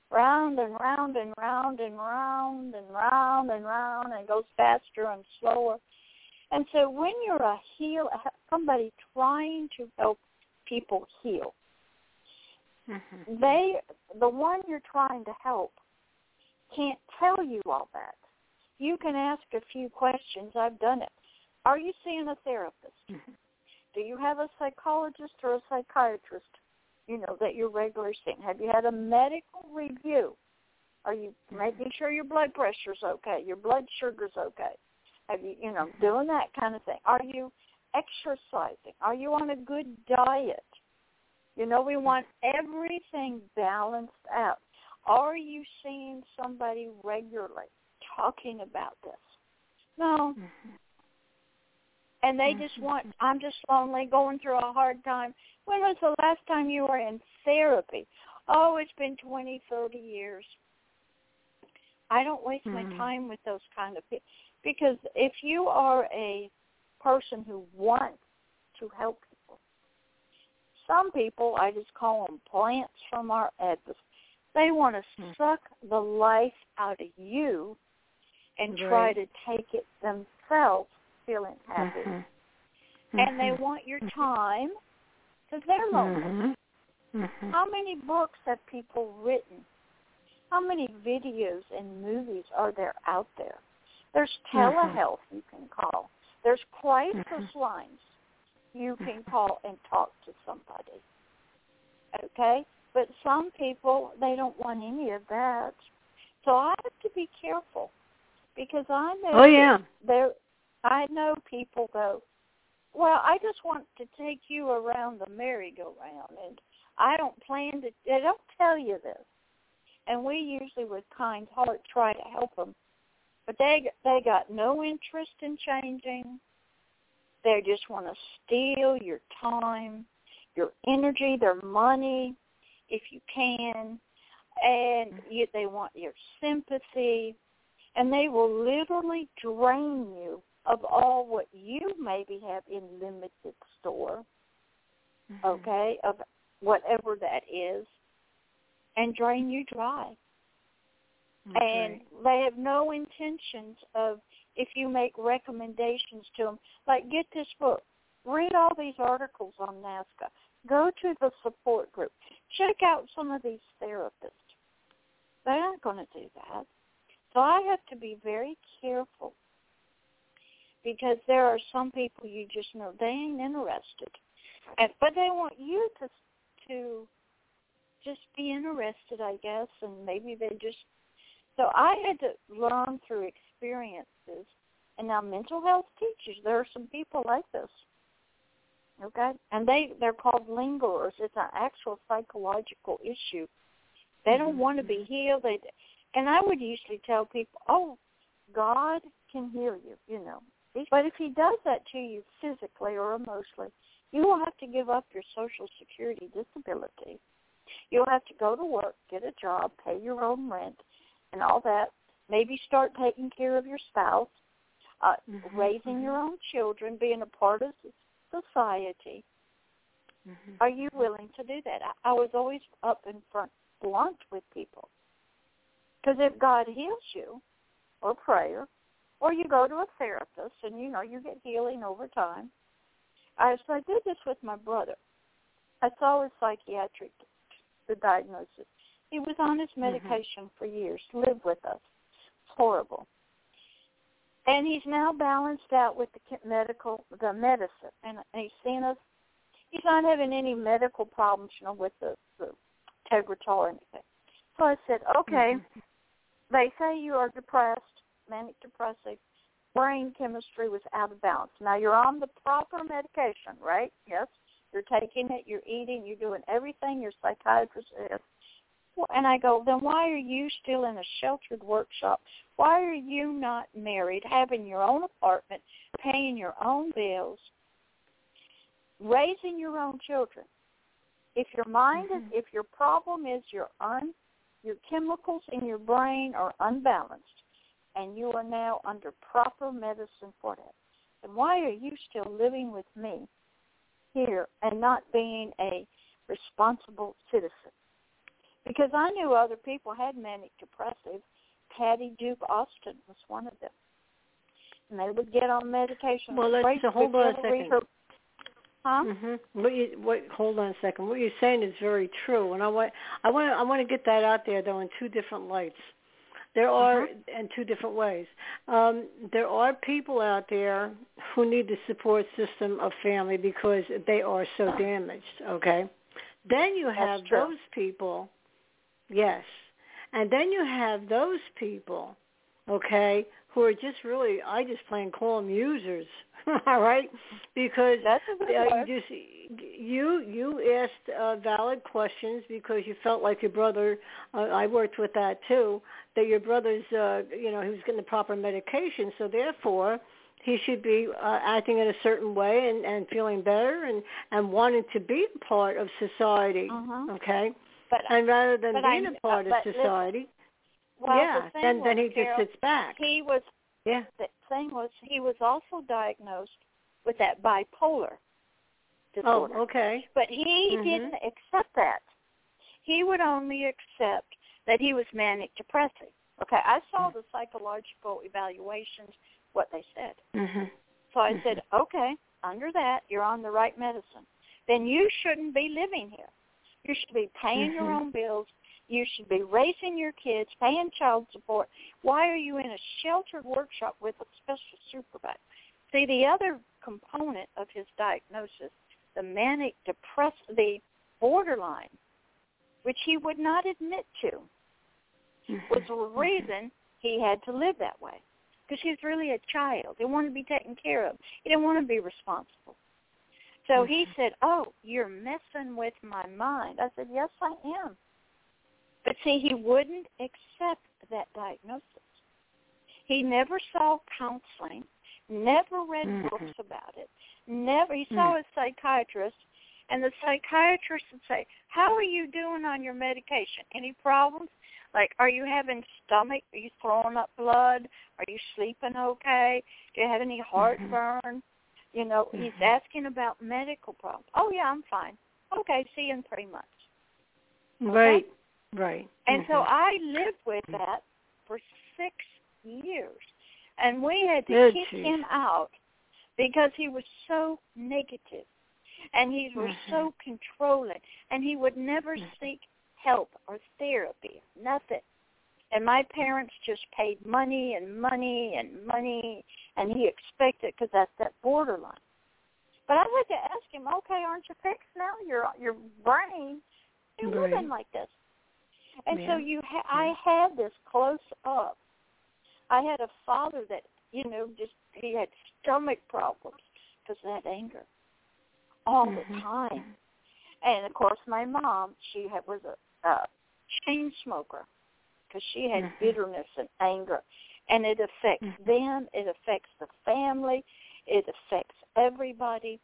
round and round and round and round and round and round, and it goes faster and slower. And so when you're a heal, somebody trying to help people heal, mm-hmm. they, the one you're trying to help can't tell you all that. You can ask a few questions. I've done it. Are you seeing a therapist? Mm-hmm. Do you have a psychologist or a psychiatrist, you know, that you're regularly seeing? Have you had a medical review? Are you making sure your blood pressure's okay, your blood sugar's okay? Have you, you know, doing that kind of thing? Are you exercising? Are you on a good diet? You know, we want everything balanced out. Are you seeing somebody regularly talking about this? No. Mm-hmm. And they just want, I'm just lonely, going through a hard time. When was the last time you were in therapy? Oh, it's been twenty, thirty years. I don't waste mm-hmm. my time with those kind of people. Because if you are a person who wants to help people, some people, I just call them plants from our edifice. They want to mm-hmm. suck the life out of you and right. try to take it themselves, feeling happy. Mm-hmm. And they want your time because they're lonely. Mm-hmm. How many books have people written? How many videos and movies are there out there? There's telehealth you can call. There's crisis mm-hmm. lines you can call and talk to somebody. Okay? But some people, they don't want any of that. So I have to be careful because I know oh, yeah. there. I know people go, well, I just want to take you around the merry-go-round, and I don't plan to. They don't tell you this. And we usually, with kind heart, try to help them. But they they got no interest in changing. They just want to steal your time, your energy, their money, if you can, and you, they want your sympathy, and they will literally drain you of all what you maybe have in limited store, mm-hmm. okay, of whatever that is, and drain you dry. Okay. And they have no intentions of, if you make recommendations to them, like get this book, read all these articles on NAASCA, go to the support group, check out some of these therapists. They're not going to do that. So I have to be very careful because there are some people you just know they ain't interested, and, but they want you to to just be interested, I guess, and maybe they just. So I had to learn through experiences, and now mental health teachers, there are some people like this, okay? And they, they're called lingerers. It's an actual psychological issue. They mm-hmm. don't want to be healed. They, and I would usually tell people, oh, God can heal you, you know. But if he does that to you physically or emotionally, you will have to give up your Social Security disability. You'll have to go to work, get a job, pay your own rent, and all that. Maybe start taking care of your spouse, uh, mm-hmm. raising your own children, being a part of society. Mm-hmm. Are you willing to do that? I, I was always up in front, blunt with people. Because if God heals you, or prayer, or you go to a therapist and, you know, you get healing over time. I, so I did this with my brother. I saw his psychiatric the diagnosis. He was on his medication mm-hmm. for years, lived with us. It's horrible. And he's now balanced out with the medical, the medicine. And he's seen us. He's not having any medical problems, you know, with the, the Tegretol or anything. So I said, okay, mm-hmm. they say you are depressed, manic depressive, brain chemistry was out of balance. Now, you're on the proper medication, right? Yes. You're taking it, you're eating, you're doing everything your psychiatrist says. And I go, then why are you still in a sheltered workshop? Why are you not married, having your own apartment, paying your own bills, raising your own children? If your mind mm-hmm. is, if your problem is your un, your chemicals in your brain are unbalanced, and you are now under proper medicine for that, then why are you still living with me here and not being a responsible citizen? because I knew other people had manic depressive. Patty Duke Austin was one of them. And they would get on medication. Well, let's so hold on a second. Her, huh? Mm-hmm. What you, what, hold on a second. What you're saying is very true, and I want, I want, I want to get that out there though in two different lights. There are, uh-huh. in two different ways. Um, there are people out there who need the support system of family because they are so damaged. Okay. Then you have those people. Yes. And then you have those people, okay, who are just really, I just plain call them users, all right? Because That's uh, you just you you asked uh, valid questions because you felt like your brother. Uh, I worked with that too. That your brother's, uh, you know, he was getting the proper medication, so therefore he should be uh, acting in a certain way and, and feeling better and, and wanting to be a part of society, uh-huh. okay? But, and rather than being I, a part uh, of society, listen, well, yeah, the then was, then he Carol, just sits back. He was. Yeah. The thing was, he was also diagnosed with that bipolar disorder. Oh, okay. But he mm-hmm. didn't accept that. He would only accept that he was manic depressive. Okay, I saw the psychological evaluations, what they said. Mm-hmm. So I mm-hmm. said, okay, under that, you're on the right medicine. Then you shouldn't be living here. You should be paying mm-hmm. your own bills. You should be raising your kids, paying child support. Why are you in a sheltered workshop with a special supervisor? See, the other component of his diagnosis, the manic depressive, the borderline, which he would not admit to, mm-hmm. was the reason he had to live that way. Because he was really a child. He wanted to be taken care of. He didn't want to be responsible. So mm-hmm. he said, oh, you're messing with my mind. I said, yes, I am. But see, he wouldn't accept that diagnosis. He never saw counseling, never read mm-hmm. books about it, never. He saw mm-hmm. a psychiatrist, and the psychiatrist would say, how are you doing on your medication? Any problems? Like, are you having stomach? Are you throwing up blood? Are you sleeping okay? Do you have any heartburn? Mm-hmm. You know, mm-hmm. he's asking about medical problems. Oh, yeah, I'm fine. Okay, see you in three months. Okay? Right. Right. And mm-hmm. so I lived with that for six years. And we had to Good kick geez. him out because he was so negative. And he was mm-hmm. so controlling. And he would never mm-hmm. seek help or therapy, nothing. And my parents just paid money and money and money, and he expected, because that's that borderline. But I had to ask him, okay, aren't you fixed now? Your your brain, you're right. living like this. And yeah. so you, ha- I had this close up. I had a father that, you know, just, he had stomach problems because of that anger all mm-hmm. the time. And, of course, my mom, she had, was a, a chain smoker because she had mm-hmm. bitterness and anger. And it affects mm-hmm. them. It affects the family. It affects everybody.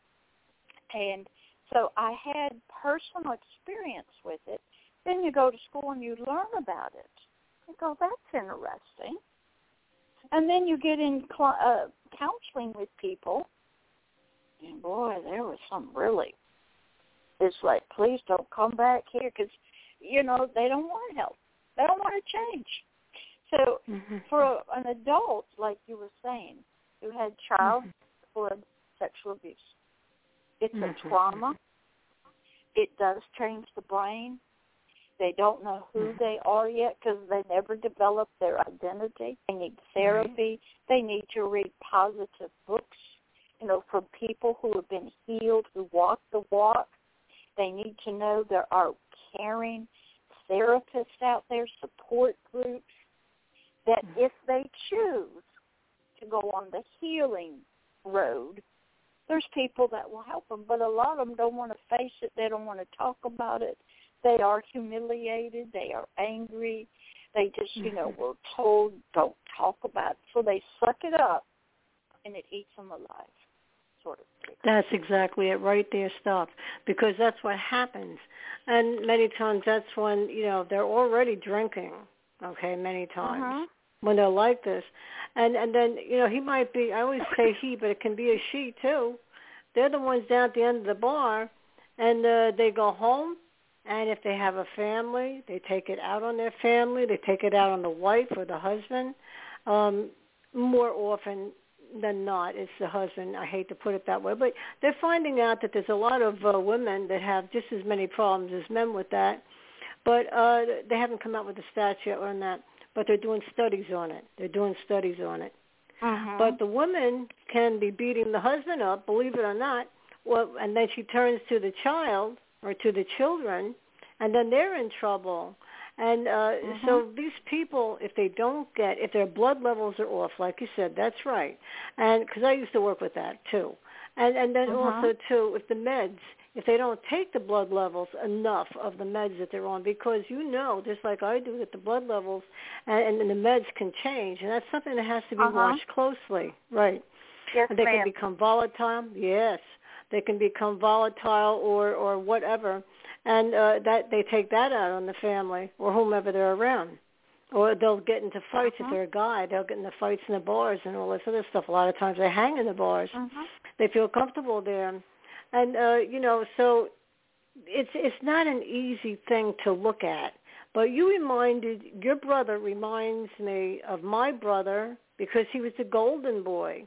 And so I had personal experience with it. Then you go to school and you learn about it. You go, that's interesting. And then you get in cl- uh, counseling with people. And, boy, there was some really, it's like, please don't come back here because, you know, they don't want help. They don't want to change. So mm-hmm. for a, an adult, like you were saying, who had childhood mm-hmm. sexual abuse, it's mm-hmm. a trauma. It does change the brain. They don't know who mm-hmm. they are yet because they never developed their identity. They need therapy. Right. They need to read positive books, you know, from people who have been healed, who walk the walk. They need to know there are caring therapists out there, support groups, that mm-hmm. if they choose to go on the healing road, there's people that will help them. But a lot of them don't want to face it. They don't want to talk about it. They are humiliated. They are angry. They just, you know, were told don't talk about it. So they suck it up, and it eats them alive, sort of thing. That's exactly it right there, stop. Because that's what happens. And many times that's when, you know, they're already drinking, okay, many times. Uh-huh. When they're like this. And and then, you know, he might be, I always say he, but it can be a she too. They're the ones down at the end of the bar, and uh, they go home, And if they have a family, they take it out on their family. They take it out on the wife or the husband. Um, more often than not, it's the husband. I hate to put it that way. But they're finding out that there's a lot of uh, women that have just as many problems as men with that. But uh, they haven't come out with a stat yet on that. But they're doing studies on it. They're doing studies on it. Uh-huh. But the woman can be beating the husband up, believe it or not, well, and then she turns to the child or to the children, and then they're in trouble. And uh, mm-hmm. so these people, if they don't get, if their blood levels are off, like you said, that's right. And because I used to work with that too. And and then uh-huh. also too, if the meds, if they don't take the blood levels enough of the meds that they're on, because you know, just like I do, that the blood levels and, and the meds can change, and that's something that has to be uh-huh. watched closely, right? Yes, and they ma'am. can become volatile. Yes. They can become volatile or, or whatever, and uh, that they take that out on the family or whomever they're around. Or they'll get into fights uh-huh. if they're a guy. They'll get into fights in the bars and all this other stuff. A lot of times they hang in the bars. uh-huh. They feel comfortable there. And, uh, you know, so it's it's not an easy thing to look at. But you reminded, your brother reminds me of my brother because he was the golden boy.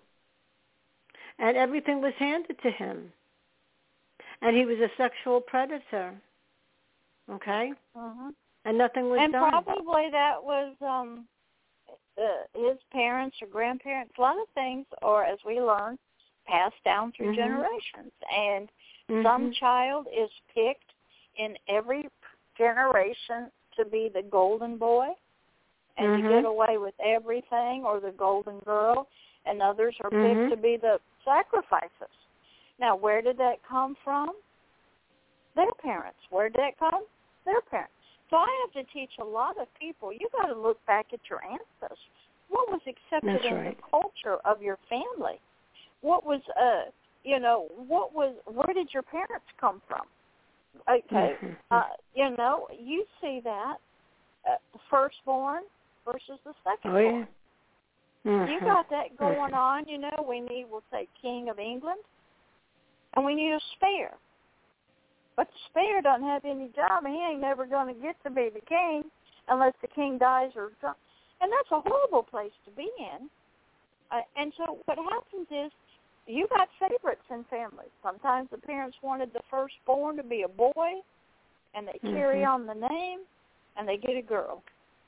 And everything was handed to him. And he was a sexual predator. Okay? Uh-huh. And nothing was and done. And probably that was um, uh, his parents or grandparents. A lot of things, or as we learned, passed down through mm-hmm. generations. And mm-hmm. some child is picked in every generation to be the golden boy and mm-hmm. to get away with everything, or the golden girl, and others are picked mm-hmm. to be the sacrifices. Now, where did that come from? Their parents. Where did that come? Their parents. So I have to teach a lot of people, you got to look back at your ancestors. What was accepted That's in right. the culture of your family? What was, uh, you know, what was, where did your parents come from? Okay, mm-hmm. uh, you know, you see that, uh, the firstborn versus the secondborn. Oh, yeah. Mm-hmm. You got that going mm-hmm. on, you know, we need, we'll say, King of England, and we need a spare. But the spare doesn't have any job, and he ain't never going to get to be the king unless the king dies or something. And that's a horrible place to be in. Uh, and so what happens is you got favorites in families. Sometimes the parents wanted the firstborn to be a boy, and they carry mm-hmm. on the name, and they get a girl.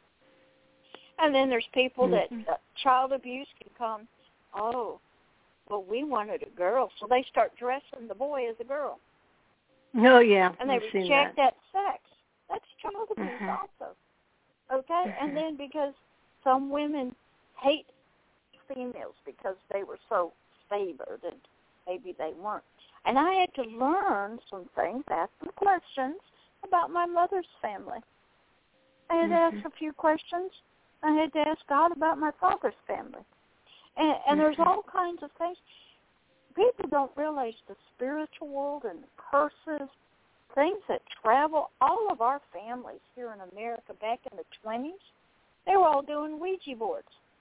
And then there's people mm-hmm. that uh, child abuse can come, oh, well, we wanted a girl, so they start dressing the boy as a girl. Oh, yeah. And they I've reject that. that sex. That's child abuse mm-hmm. also. Okay? Mm-hmm. And then because some women hate females because they were so favored and maybe they weren't. And I had to learn some things, ask some questions about my mother's family. I had mm-hmm. to ask a few questions. I had to ask God about my father's family. And, and mm-hmm. there's all kinds of things. People don't realize the spiritual world and the curses, things that travel. All of our families here in America back in the twenties, they were all doing Ouija boards,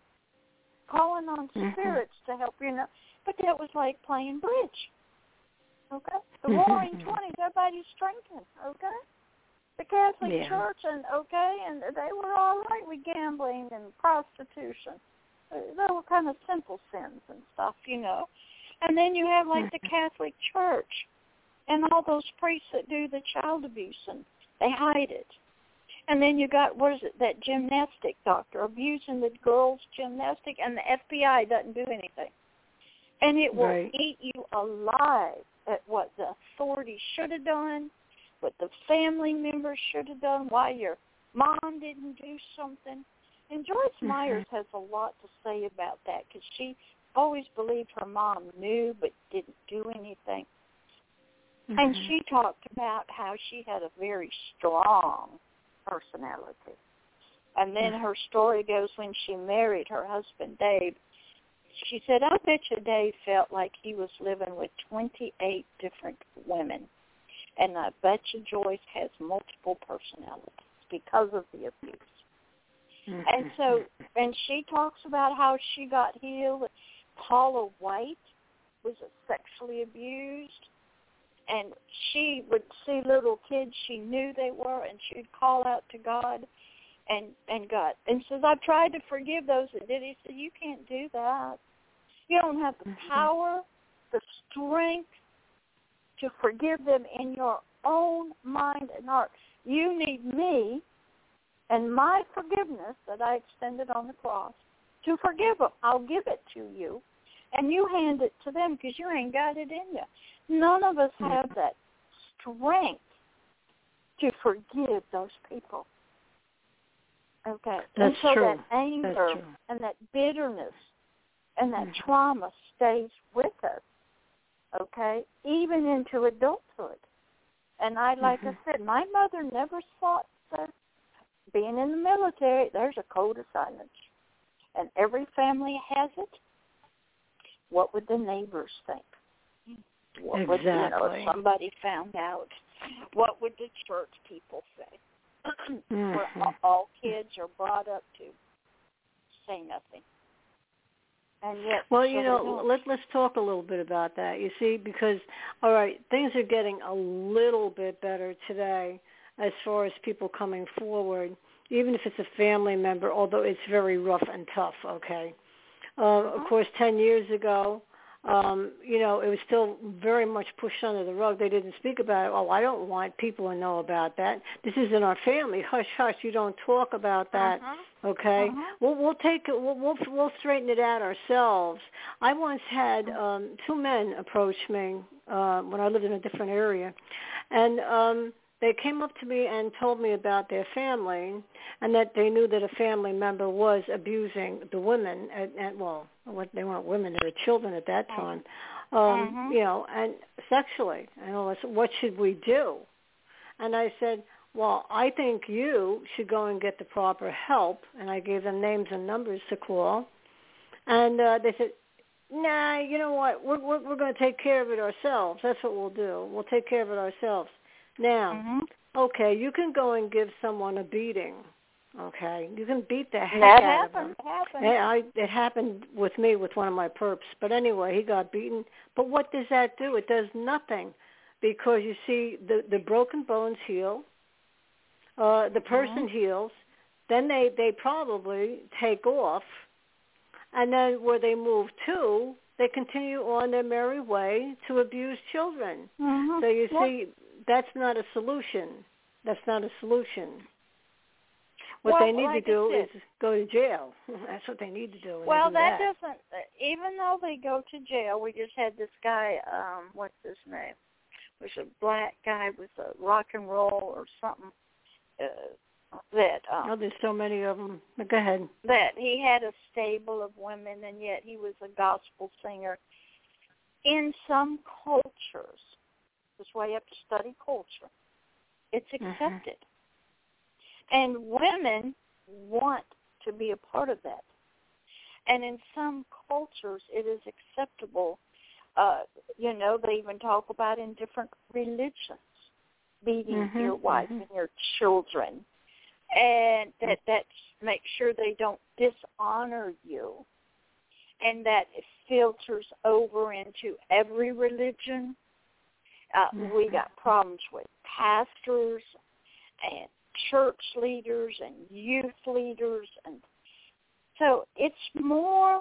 calling on mm-hmm. spirits to help you know. But that was like playing bridge. Okay? The mm-hmm. Roaring Twenties, everybody's drinking. Okay? The Catholic yeah. Church, and okay, and they were all right with gambling and prostitution. They were kind of simple sins and stuff, you know. And then you have, like, the Catholic Church and all those priests that do the child abuse, and they hide it. And then you got, what is it, that gymnastic doctor abusing the girls' gymnastic, and the F B I doesn't do anything. And it will right. eat you alive at what the authorities should have done, what the family members should have done, why your mom didn't do something. And Joyce mm-hmm. Myers has a lot to say about that, because she always believed her mom knew but didn't do anything. Mm-hmm. And she talked about how she had a very strong personality. And then mm-hmm. her story goes, when she married her husband, Dave, she said, I bet you Dave felt like he was living with twenty-eight different women. And I bet you Joyce has multiple personalities because of the abuse. Mm-hmm. And so, and she talks about how she got healed. Paula White was sexually abused. and she would see little kids she knew they were, and she'd call out to God, and and God, and says, I've tried to forgive those that did. He said, you can't do that. You don't have the power, the strength to forgive them in your own mind and heart. You need me and my forgiveness that I extended on the cross to forgive them. I'll give it to you, and you hand it to them because you ain't got it in you. None of us have that strength to forgive those people. Okay. That's and so true. that anger and that bitterness and that mm-hmm. trauma stays with us, okay, even into adulthood. And I, like mm-hmm. I said, my mother never thought that being in the military, there's a code of silence. And every family has it. What would the neighbors think? What exactly. would, you know, if somebody found out? What would the church people say? mm-hmm. Where all kids are brought up to say nothing. And yet, well, so you know, let, let's talk a little bit about that. You see, because, all right, things are getting a little bit better today as far as people coming forward, even if it's a family member, although it's very rough and tough, okay? Uh, uh-huh. Of course, ten years ago, um, you know, it was still very much pushed under the rug. They didn't speak about it. Oh, I don't want people to know about that. This is in our family. Hush, hush. You don't talk about that. Uh-huh. Okay. Uh-huh. We'll we'll take it. We'll, we'll we'll straighten it out ourselves. I once had um, two men approach me uh, when I lived in a different area, and um, they came up to me and told me about their family, and that they knew that a family member was abusing the women, and, and well, what they weren't women, they were children at that time, um, mm-hmm. you know, and sexually. And I said, what should we do? And I said, well, I think you should go and get the proper help. And I gave them names and numbers to call. And uh, they said, nah, you know what, we're, we're, we're going to take care of it ourselves. That's what we'll do. We'll take care of it ourselves. Now, mm-hmm. okay, you can go and give someone a beating, okay? You can beat the heck that out happened, of them. happened. I, it happened with me with one of my perps. But anyway, he got beaten. But what does that do? It does nothing because, you see, the, the broken bones heal. Uh, the person mm-hmm. heals. Then they, they probably take off. And then where they move to, they continue on their merry way to abuse children. Mm-hmm. So you yep. see, that's not a solution. That's not a solution. What well, they need like to do is go to jail. That's what they need to do. Well, do that, that doesn't, even though they go to jail, we just had this guy, um, what's his name? It was a black guy with a rock and roll or something. Uh, that um, oh, there's so many of them. But go ahead. That he had a stable of women, and yet he was a gospel singer. In some cultures, this is why you have to study culture, it's accepted. Mm-hmm. And women want to be a part of that. And in some cultures, it is acceptable. Uh, you know, they even talk about in different religions, beating mm-hmm. your wife mm-hmm. and your children. And that, that makes sure they don't dishonor you. And that it filters over into every religion. Uh, mm-hmm. We got problems with pastors and church leaders and youth leaders. And so it's more,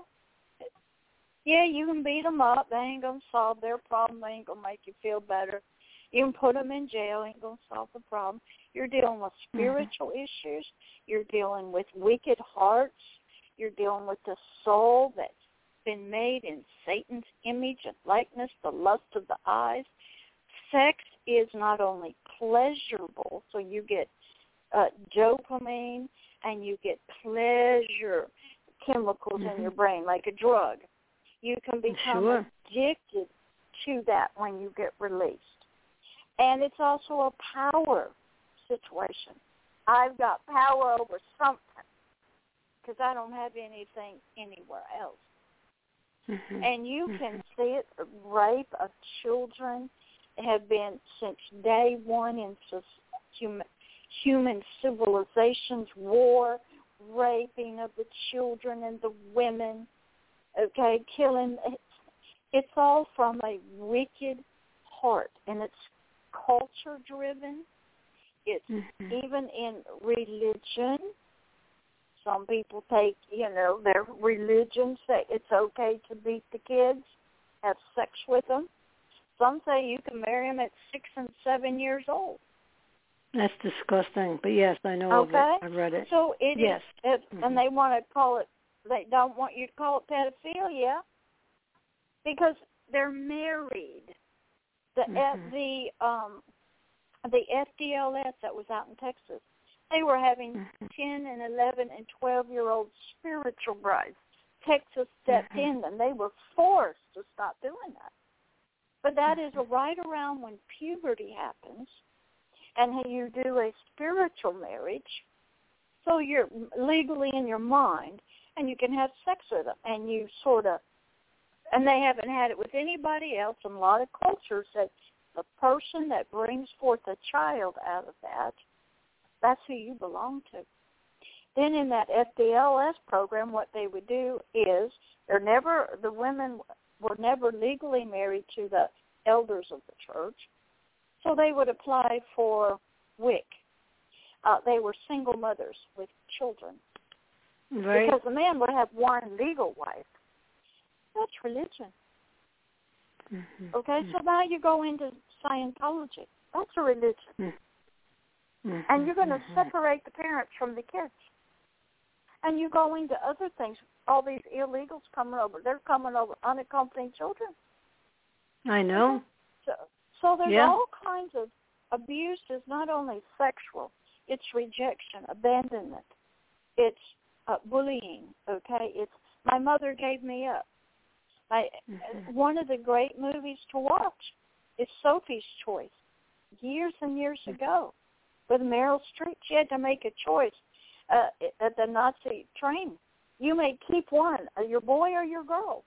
yeah, you can beat them up. They ain't going to solve their problem. They ain't going to make you feel better. You can put them in jail. Ain't going to solve the problem. You're dealing with spiritual mm-hmm. issues. You're dealing with wicked hearts. You're dealing with the soul that's been made in Satan's image and likeness, the lust of the eyes. Sex is not only pleasurable, so you get uh, dopamine and you get pleasure chemicals mm-hmm. in your brain, like a drug. You can become sure. addicted to that when you get released. And it's also a power situation. I've got power over something because I don't have anything anywhere else. Mm-hmm. And you mm-hmm. can see it, rape of children have been since day one in human, human civilizations, war, raping of the children and the women, okay, killing. It's all from a wicked part, and it's culture-driven. It's mm-hmm. even in religion. Some people take, you know, their religion say it's okay to beat the kids, have sex with them. Some say you can marry them at six and seven years old. That's disgusting. But yes, I know okay? of it. I've read it. So it yes. is, it, mm-hmm. and they want to call it, they don't want you to call it pedophilia because they're married. The mm-hmm. the um the F D L S that was out in Texas, they were having mm-hmm. ten and eleven and twelve year old spiritual brides. Texas stepped mm-hmm. in and they were forced to stop doing that. But that is right around when puberty happens, and you do a spiritual marriage, so you're legally in your mind, and you can have sex with them, and you sort of, and they haven't had it with anybody else. In a lot of cultures, that the person that brings forth a child out of that, that's who you belong to. Then in that F D L S program, what they would do is they're never, the women were never legally married to the elders of the church, so they would apply for W I C. Uh, they were single mothers with children. Right. Because the man would have one legal wife. That's religion. Mm-hmm. Okay, mm-hmm. so now you go into Scientology. That's a religion. Mm-hmm. And you're going to mm-hmm. separate the parents from the kids. And you go into other things. All these illegals coming over. They're coming over unaccompanied children. I know. So, so there's yeah. all kinds of abuse. Is not only sexual. It's rejection, abandonment. It's uh, bullying, okay? It's my mother gave me up. My, mm-hmm. One of the great movies to watch is Sophie's Choice, years and years ago, with Meryl Streep. She had to make a choice uh, at the Nazi training. You may keep one, uh, your boy or your girl.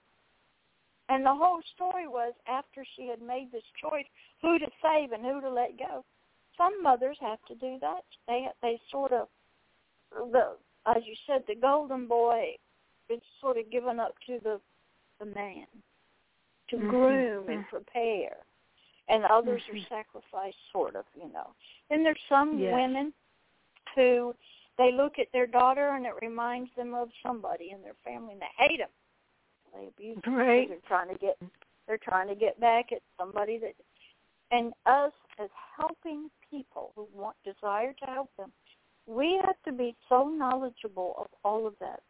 And the whole story was after she had made this choice, who to save and who to let go. Some mothers have to do that. They they sort of, the as you said, the golden boy is sort of given up to the, the man to mm-hmm. groom and prepare. And others mm-hmm. are sacrificed, sort of, you know. Then there's some yes. women who, they look at their daughter and it reminds them of somebody in their family and they hate them. They abuse them. Right. They're trying to get, they're trying to get back at somebody that, and us as helping people who want, desire to help them, we have to be so knowledgeable of all of that.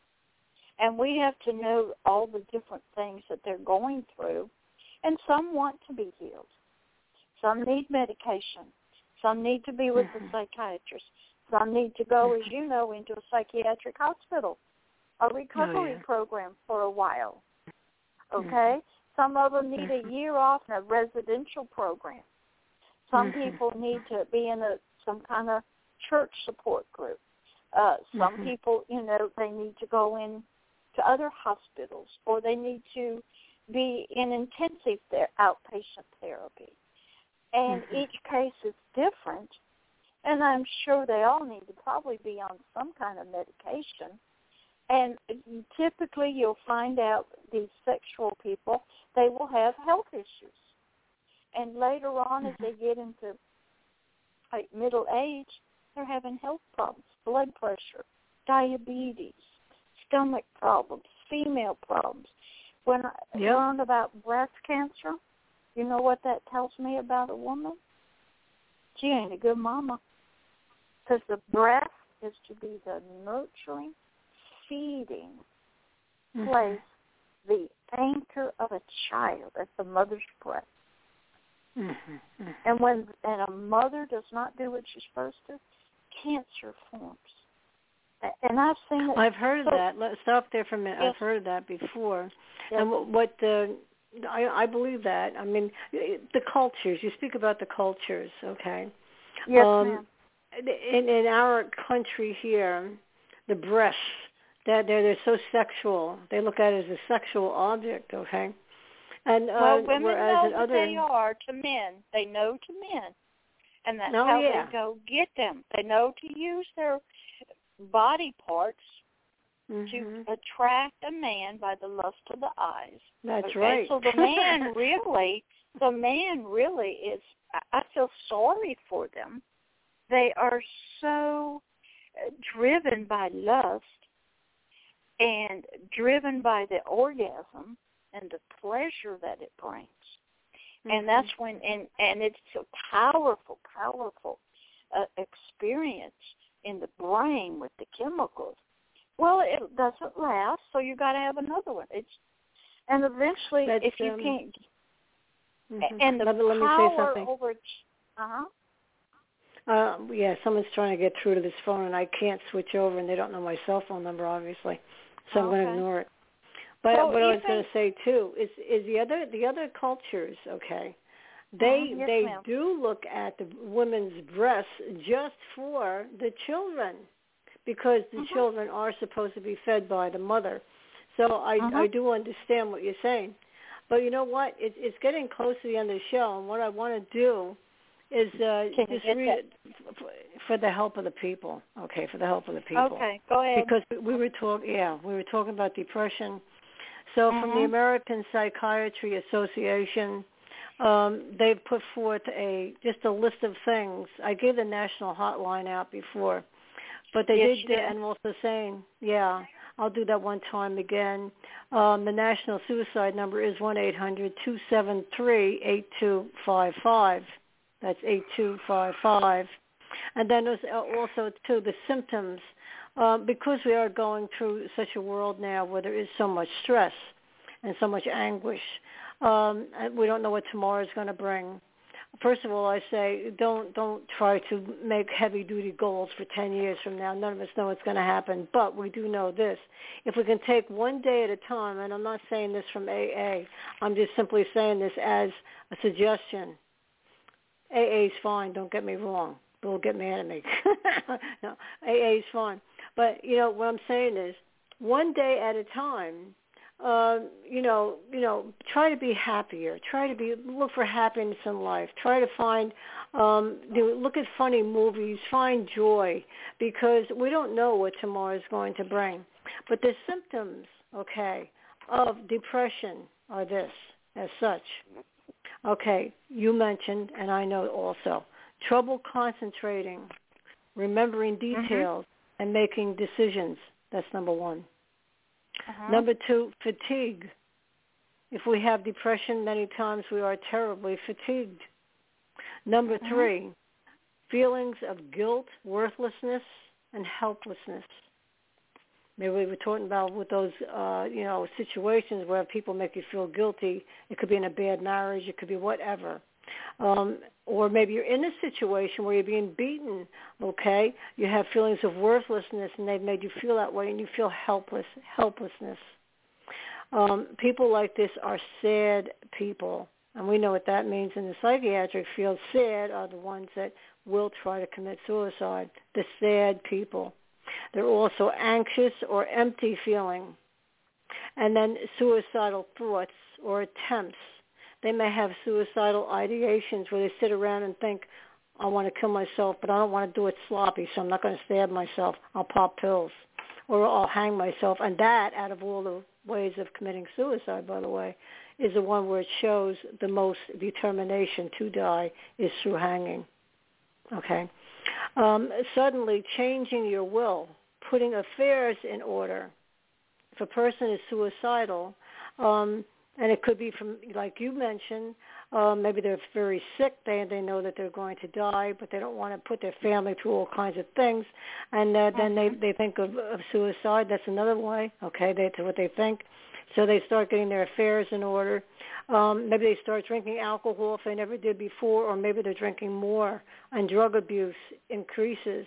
And we have to know all the different things that they're going through. And some want to be healed. Some need medication. Some need to be with mm-hmm. a psychiatrist. Some need to go, as you know, into a psychiatric hospital, a recovery oh, yeah. program for a while. Okay? Mm-hmm. Some of them need mm-hmm. a year off in a residential program. Some mm-hmm. people need to be in a some kind of church support group. Uh, some mm-hmm. people, you know, they need to go in to other hospitals, or they need to be in intensive ther- outpatient therapy. And mm-hmm. each case is different, and I'm sure they all need to probably be on some kind of medication. And typically you'll find out these sexual people, they will have health issues. And later on, mm-hmm. as they get into like middle age, they're having health problems, blood pressure, diabetes, stomach problems, female problems. When I yep. learned about breast cancer, you know what that tells me about a woman? She ain't a good mama. Because the breast is to be the nurturing, feeding mm-hmm. place, the anchor of a child at the mother's breast. Mm-hmm. Mm-hmm. And when and a mother does not do what she's supposed to, cancer forms. And I've seen it. I've heard of so, that. Let's stop there for a minute. yes. I've heard of that before. Yes. And what, what uh, I, I believe that. I mean, the cultures. You speak about the cultures, okay? Yes, um, ma'am. In, in our country here, the breasts, that they're, they're so sexual. They look at it as a sexual object, okay? And uh, well, women whereas know in that other, they are to men. They know to men. And that's oh, how yeah. they go get them. They know to use their body parts mm-hmm. to attract a man by the lust of the eyes. That's okay? right. So the man really, the man really is, I feel sorry for them. They are so driven by lust and driven by the orgasm and the pleasure that it brings. Mm-hmm. And that's when, and, and it's a powerful, powerful uh, experience in the brain with the chemicals. Well, it doesn't last, so you got to have another one. It's and eventually, That's, if you um, can't, mm-hmm. and the let, let me power say something. over, uh huh. Uh, yeah, someone's trying to get through to this phone, and I can't switch over, and they don't know my cell phone number, obviously, so I'm okay. going to ignore it. But so what I was even, going to say too is is the other the other cultures, okay? They uh, yes, they ma'am. do look at the women's breasts just for the children, because the uh-huh. children are supposed to be fed by the mother. So I uh-huh. I do understand what you're saying, but you know what? It, it's getting close to the end of the show, and what I want to do is uh, just read it for the help of the people. Okay, for the help of the people. Okay, go ahead. Because we were talking, yeah, we were talking about depression. So mm-hmm. from the American Psychiatry Association, um, they've put forth a just a list of things. I gave the national hotline out before, but they yes, did, and also saying, yeah, I'll do that one time again. Um, the national suicide number is one eight hundred two seven three eight two five five. That's eight two five five. And then there's also, too, the symptoms. Uh, because we are going through such a world now where there is so much stress and so much anguish, um, and we don't know what tomorrow is going to bring. First of all, I say don't don't try to make heavy-duty goals for ten years from now. None of us know what's going to happen, but we do know this. If we can take one day at a time, and I'm not saying this from A A, I'm just simply saying this as a suggestion. A A is fine, don't get me wrong. They'll get mad at me. No, A A is fine. But, you know, what I'm saying is one day at a time, uh, you know, you know, try to be happier. Try to be, look for happiness in life. Try to find, um, you know, look at funny movies. Find joy, because we don't know what tomorrow is going to bring. But the symptoms, okay, of depression are this, as such. Okay, you mentioned, and I know also, trouble concentrating, remembering details, mm-hmm. and making decisions. That's number one. Uh-huh. Number two, fatigue. If we have depression, many times we are terribly fatigued. Number uh-huh. three, feelings of guilt, worthlessness, and helplessness. Maybe we were talking about with those, uh, you know, situations where people make you feel guilty. It could be in a bad marriage. It could be whatever. Um, or maybe you're in a situation where you're being beaten, okay? You have feelings of worthlessness, and they've made you feel that way, and you feel helpless, helplessness. Um, people like this are sad people, and we know what that means in the psychiatric field. Sad are the ones that will try to commit suicide, the sad people. They're also anxious or empty feeling. And then suicidal thoughts or attempts. They may have suicidal ideations where they sit around and think, I want to kill myself, but I don't want to do it sloppy, so I'm not going to stab myself. I'll pop pills. Or I'll hang myself. And that, out of all the ways of committing suicide, by the way, is the one where it shows the most determination to die is through hanging. Okay? Um, suddenly changing your will, putting affairs in order. If a person is suicidal, um, and it could be from, like you mentioned, um, maybe they're very sick, they they know that they're going to die, but they don't want to put their family through all kinds of things, and uh, then they, they think of, of suicide. That's another way, okay, that's what they think. So they start getting their affairs in order. Um, maybe they start drinking alcohol if they never did before, or maybe they're drinking more, and drug abuse increases.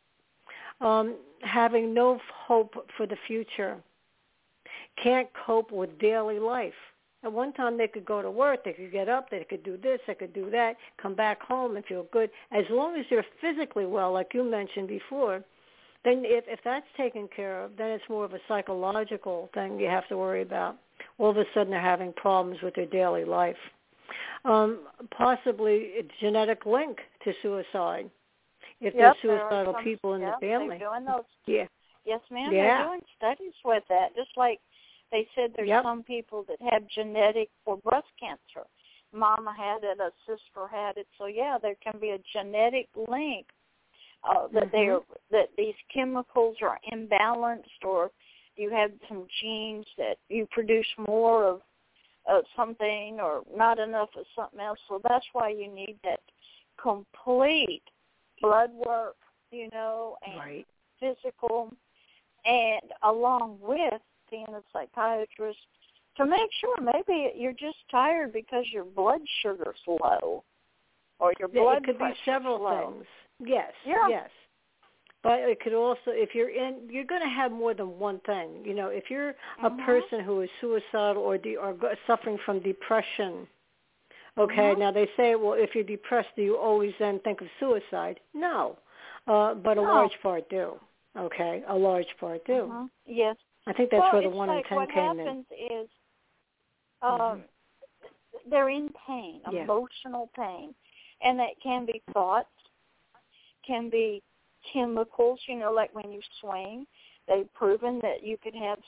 Um, having no hope for the future. Can't cope with daily life. At one time they could go to work, they could get up, they could do this, they could do that, come back home and feel good. As long as you're physically well, like you mentioned before, then if, if that's taken care of, then it's more of a psychological thing you have to worry about. All of a sudden they're having problems with their daily life. Um, possibly a genetic link to suicide. If yep, there's suicidal some, people in yep, the family. They're doing those. Yeah. Yes, ma'am. Yeah. They're doing studies with that. Just like they said there's yep. some people that have genetic for breast cancer. Mama had it, a sister had it. So, yeah, there can be a genetic link uh, that mm-hmm. they're, that these chemicals are imbalanced, or you have some genes that you produce more of, of something or not enough of something else. So that's why you need that complete blood work, you know, and right. physical, and along with seeing a psychiatrist to make sure maybe you're just tired because your blood sugar's low or your blood It could be several low. things. Yes, yeah. yes. But it could also, if you're in, you're going to have more than one thing. You know, if you're a mm-hmm. person who is suicidal or de- or suffering from depression, okay, mm-hmm. now they say, well, if you're depressed, do you always then think of suicide? No, uh, but a no. large part do. Okay, a large part do. Mm-hmm. Yes. I think that's well, where the it's one like in ten what came happens in. is um, mm-hmm. they're in pain, yeah. emotional pain, and that can be thoughts, can be chemicals, you know, like when you swing. They've proven that you could have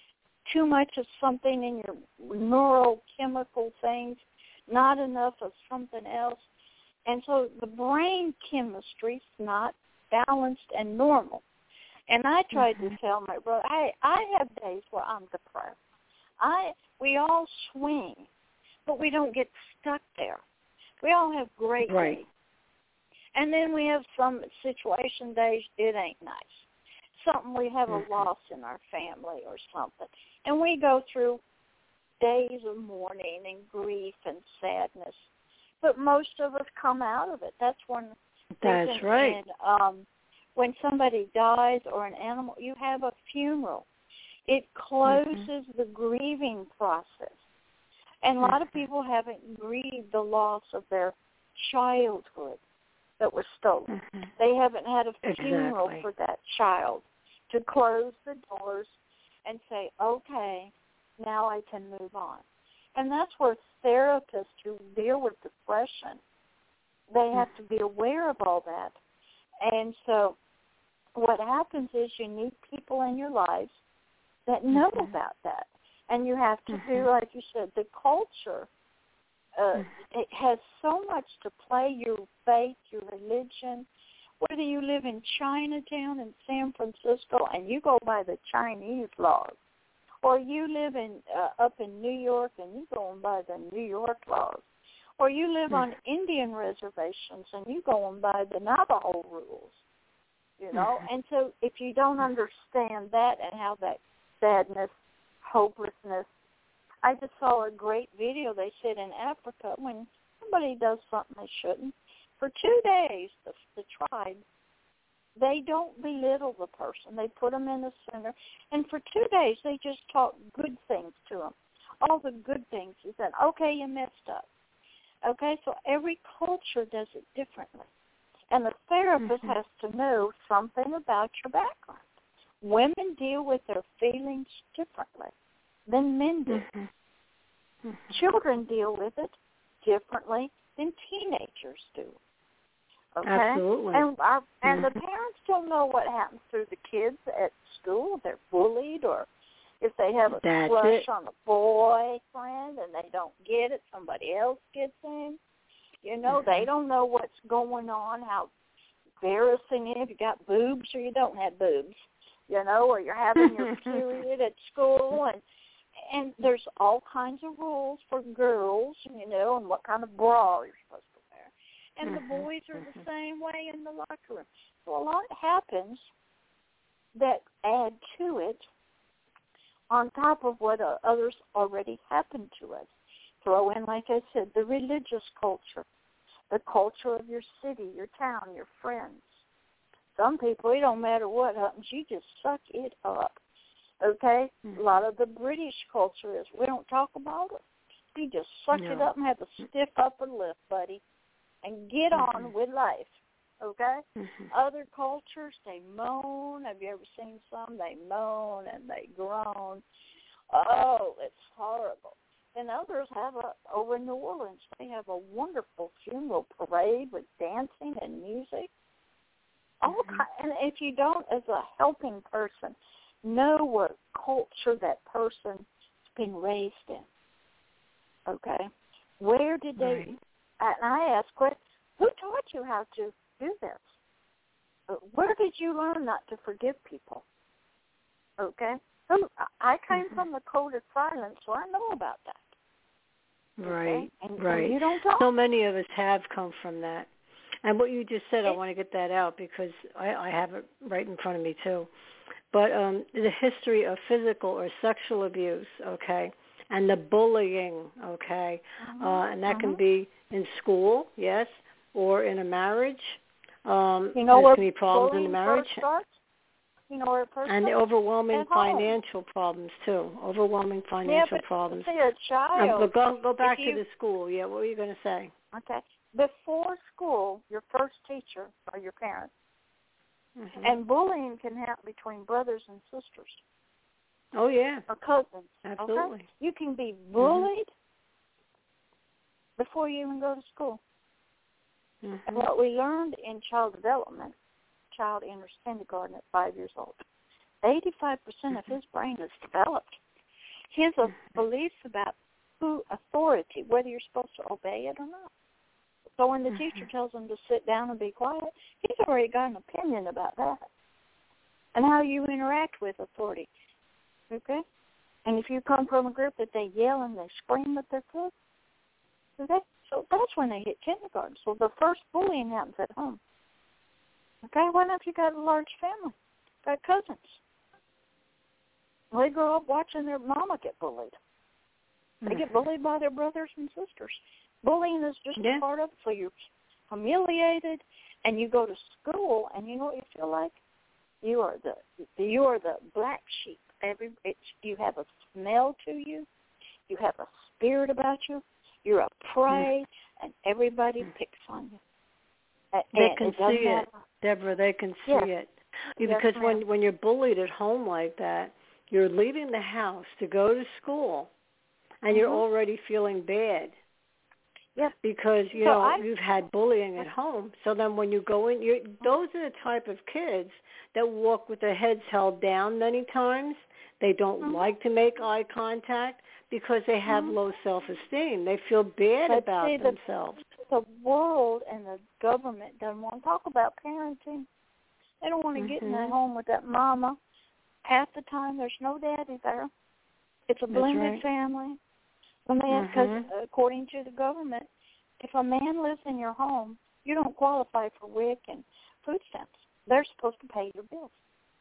too much of something in your neurochemical things, not enough of something else. And so the brain chemistry is not balanced and normal. And I tried mm-hmm. to tell my brother, I, I have days where I'm depressed. I We all swing, but we don't get stuck there. We all have great right. days. And then we have some situation days it ain't nice. Something, we have a loss in our family or something. And we go through days of mourning and grief and sadness. But most of us come out of it. That's when That's in, right. in, um, when somebody dies or an animal, you have a funeral. It closes mm-hmm. the grieving process. And a lot of people haven't grieved the loss of their childhood that was stolen. Mm-hmm. They haven't had a funeral exactly. for that child to close the doors and say, okay, now I can move on. And that's where therapists who deal with depression, they have to be aware of all that. And so what happens is you need people in your lives that know mm-hmm. about that. And you have to mm-hmm. do, like you said, the culture. Uh, it has so much to play, your faith, your religion. Whether you live in Chinatown in San Francisco and you go by the Chinese laws, or you live in uh, up in New York and you go by the New York laws, or you live on Indian reservations and you go by the Navajo rules, you know. Mm-hmm. And so if you don't understand that and how that sadness, hopelessness, I just saw a great video. They said in Africa, when somebody does something they shouldn't, for two days, the, the tribe, they don't belittle the person. They put them in the center. And for two days, they just talk good things to them. All the good things. He said, okay, you messed up. Okay, so every culture does it differently. And the therapist mm-hmm. has to know something about your background. Women deal with their feelings differently than men do. Mm-hmm. Mm-hmm. Children deal with it differently than teenagers do. Okay? Absolutely. And our, and mm-hmm. the parents don't know what happens through the kids at school. They're bullied, or if they have a That's crush it. on a boyfriend and they don't get it, somebody else gets in. You know, mm-hmm. they don't know what's going on, how embarrassing it is. If you got boobs or you don't have boobs, you know, or you're having your period at school, and and there's all kinds of rules for girls, you know, and what kind of bra you're supposed to wear. And mm-hmm. the boys are the same way in the locker room. So a lot happens that add to it on top of what uh, others already happened to us. Throw in, like I said, the religious culture, the culture of your city, your town, your friends. Some people, it don't matter what happens, you just suck it up. Okay? Mm-hmm. A lot of the British culture is, we don't talk about it. You just suck no. it up and have a stiff upper lip, buddy, and get mm-hmm. on with life. Okay? Mm-hmm. Other cultures, they moan. Have you ever seen some? They moan and they groan. Oh, it's horrible. And others have a, over in New Orleans, they have a wonderful funeral parade with dancing and music. all mm-hmm. kind, and if you don't, as a helping person, know what culture that person's been raised in. Okay, where did they? Right. And I ask, what? Who taught you how to do this? Where did you learn not to forgive people? Okay, who? I came mm-hmm. from the code of silence, so I know about that. Right, okay? and, right. And you don't talk. So many of us have come from that. And what you just said, I it, want to get that out because I, I have it right in front of me too. But um, the history of physical or sexual abuse, okay, and the bullying, okay, uh-huh, uh, and that uh-huh. can be in school, yes, or in a marriage. Um, you know there where can be problems in the marriage. First starts? You know where it first And the starts? overwhelming financial problems too. Overwhelming financial yeah, but problems. See, a child. Um, but go go back you, to the school. Yeah, what were you going to say? Okay. Before school, your first teacher are your parents. Mm-hmm. And bullying can happen between brothers and sisters. Oh, yeah. Or cousins. Absolutely. Okay? You can be bullied mm-hmm. before you even go to school. Mm-hmm. And what we learned in child development, child enters kindergarten at five years old, eighty-five percent of his brain is developed. His uh, beliefs about who authority, whether you're supposed to obey it or not. So when the mm-hmm. teacher tells him to sit down and be quiet, he's already got an opinion about that and how you interact with authority. Okay? And if you come from a group that they yell and they scream at their kids, okay? So that's when they hit kindergarten. So the first bullying happens at home. Okay? Why not if you got a large family? Got cousins. They grow up watching their mama get bullied. They mm-hmm. get bullied by their brothers and sisters. Bullying is just yeah. a part of it. So you're humiliated, and you go to school, and you know what you feel like? You are the you are the black sheep. Every it's, you have a smell to you. You have a spirit about you. You're a prey, mm-hmm. and everybody mm-hmm. picks on you. And they can it see it, matter. Deborah. They can see yes. it Yes, because ma'am. when when you're bullied at home like that, you're leaving the house to go to school, and mm-hmm. you're already feeling bad. Yep. Because, you so know, I, you've had bullying at home. So then when you go in, you're, those are the type of kids that walk with their heads held down many times. They don't mm-hmm. like to make eye contact because they have mm-hmm. low self-esteem. They feel bad but about see, themselves. The, the world and the government doesn't want to talk about parenting. They don't want to mm-hmm. get in that home with that mama. Half the time there's no daddy there. It's a blended right. family. Because mm-hmm. according to the government, if a man lives in your home, you don't qualify for W I C and food stamps. They're supposed to pay your bills.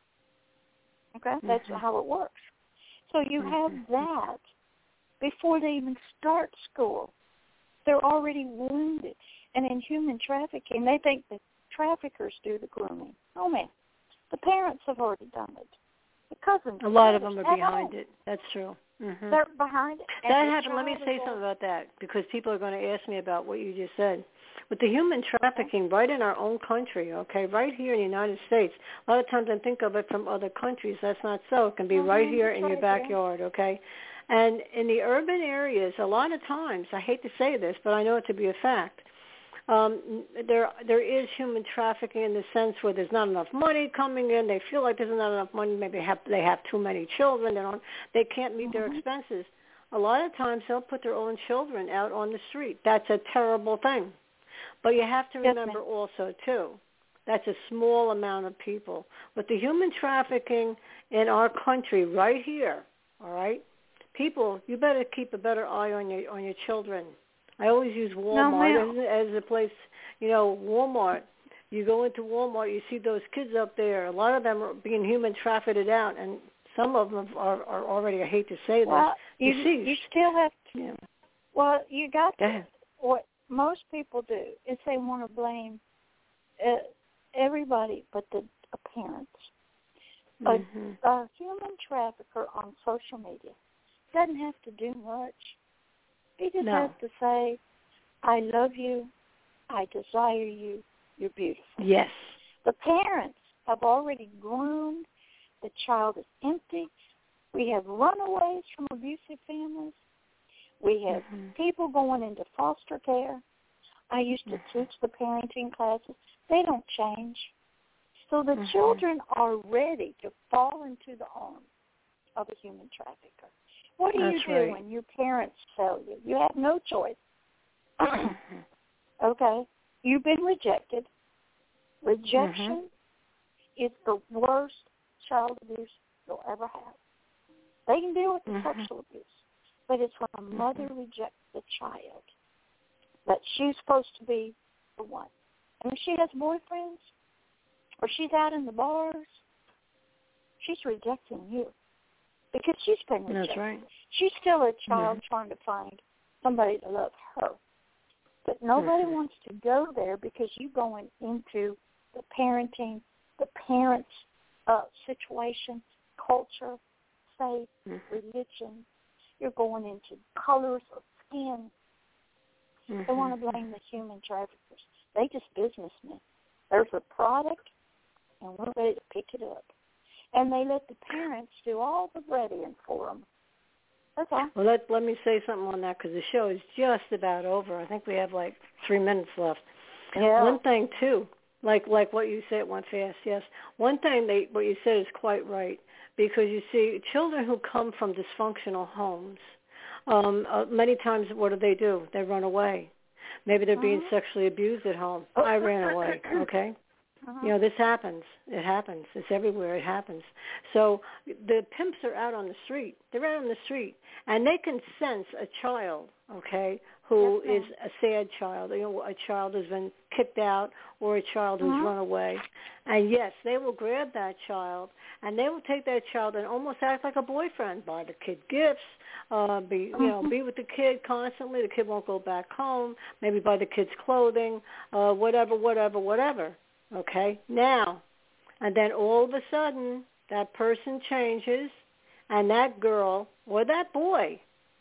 Okay? Mm-hmm. That's how it works. So you mm-hmm. have that before they even start school. They're already wounded. And in human trafficking, they think the traffickers do the grooming. No, man. The parents have already done it. The cousins. A lot of them are behind home. it. That's true. Mm-hmm. They're behind it. That happened. Let me say something about that because people are going to ask me about what you just said. With the human trafficking right in our own country, okay, right here in the United States, a lot of times I think of it from other countries. That's not so. It can be mm-hmm. right here in your backyard, okay? And in the urban areas, a lot of times, I hate to say this, but I know it to be a fact, Um, there there is human trafficking in the sense where there's not enough money coming in. They feel like there's not enough money. Maybe they have, they have too many children. They don't. They can't meet mm-hmm. their expenses. A lot of times they'll put their own children out on the street. That's a terrible thing. But you have to remember yes, also, too, that's a small amount of people. With the human trafficking in our country right here, all right, people, you better keep a better eye on your on your children. I always use Walmart no, as, as a place, you know, Walmart. You go into Walmart, you see those kids up there. A lot of them are being human trafficked out, and some of them are, are already, I hate to say this, well, you, deceased. You still have to, yeah. well, you got Go to, ahead. what most people do is they want to blame uh, everybody but the uh, parents. Mm-hmm. A, a human trafficker on social media doesn't have to do much. He just no. has to say, I love you, I desire you, you're beautiful. Yes. The parents have already groomed. The child is empty. We have runaways from abusive families. We have mm-hmm. people going into foster care. I used to mm-hmm. teach the parenting classes. They don't change. So the mm-hmm. children are ready to fall into the arms of a human trafficker. What do That's you do right. when your parents tell you? You have no choice. Okay? You've been rejected. Rejection mm-hmm. is the worst child abuse you'll ever have. They can deal with the mm-hmm. sexual abuse, but it's when a mother mm-hmm. rejects the child that she's supposed to be the one. And if she has boyfriends or she's out in the bars, she's rejecting you because she's been rejected. That's right. She's still a child mm-hmm. trying to find somebody to love her. But nobody mm-hmm. wants to go there because you're going into the parenting, the parents' uh, situation, culture, faith, mm-hmm. religion. You're going into colors of skin. Mm-hmm. They want to blame the human traffickers. They just businessmen. There's a product, and we're ready to pick it up. And they let the parents do all the readying for them. That's all. Well, let, let me say something on that because the show is just about over. I think we have like three minutes left. Yeah. One thing, too, like like what you said went fast, yes. One thing, they, what you said is quite right because, you see, children who come from dysfunctional homes, um, uh, many times what do they do? They run away. Maybe they're being uh-huh. sexually abused at home. I ran away, okay? Uh-huh. You know, this happens. It happens. It's everywhere. It happens. So the pimps are out on the street. They're out on the street, and they can sense a child, okay, who yes, is a sad child, you know, a child who's been kicked out or a child who's uh-huh. run away. And, yes, they will grab that child, and they will take that child and almost act like a boyfriend, buy the kid gifts, uh, be you know, be with the kid constantly. The kid won't go back home. Maybe buy the kid's clothing, uh, whatever, whatever, whatever. Okay, now, and then all of a sudden, that person changes, and that girl or that boy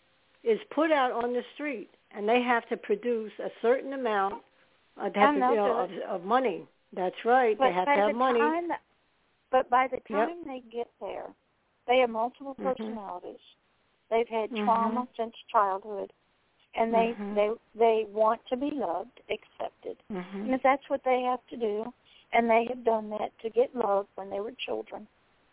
is put out on the street, and they have to produce a certain amount of, have to, you know, of, of money. That's right. But they have to have the money. Time that, but by the time yep. they get there, they have multiple mm-hmm. personalities. They've had mm-hmm. trauma since childhood, and they mm-hmm. they they want to be loved, accepted, mm-hmm. and if that's what they have to do. And they have done that to get love when they were children.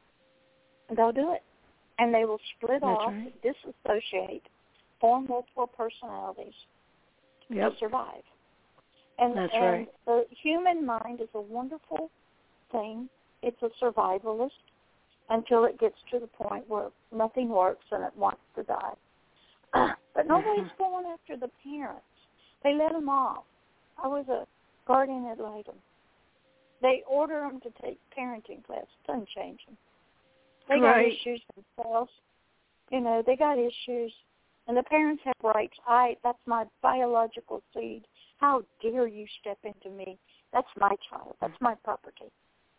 And they'll do it. And they will split That's off, right. disassociate, form multiple personalities yep. to survive. And, That's and right. the human mind is a wonderful thing. It's a survivalist until it gets to the point where nothing works and it wants to die. But nobody's mm-hmm. going after the parents. They let them off. I was a guardian ad litem. They order them to take parenting class. Doesn't change them. They got right. issues themselves. You know, they got issues. And the parents have rights. I, that's my biological seed. How dare you step into me? That's my child. That's my property.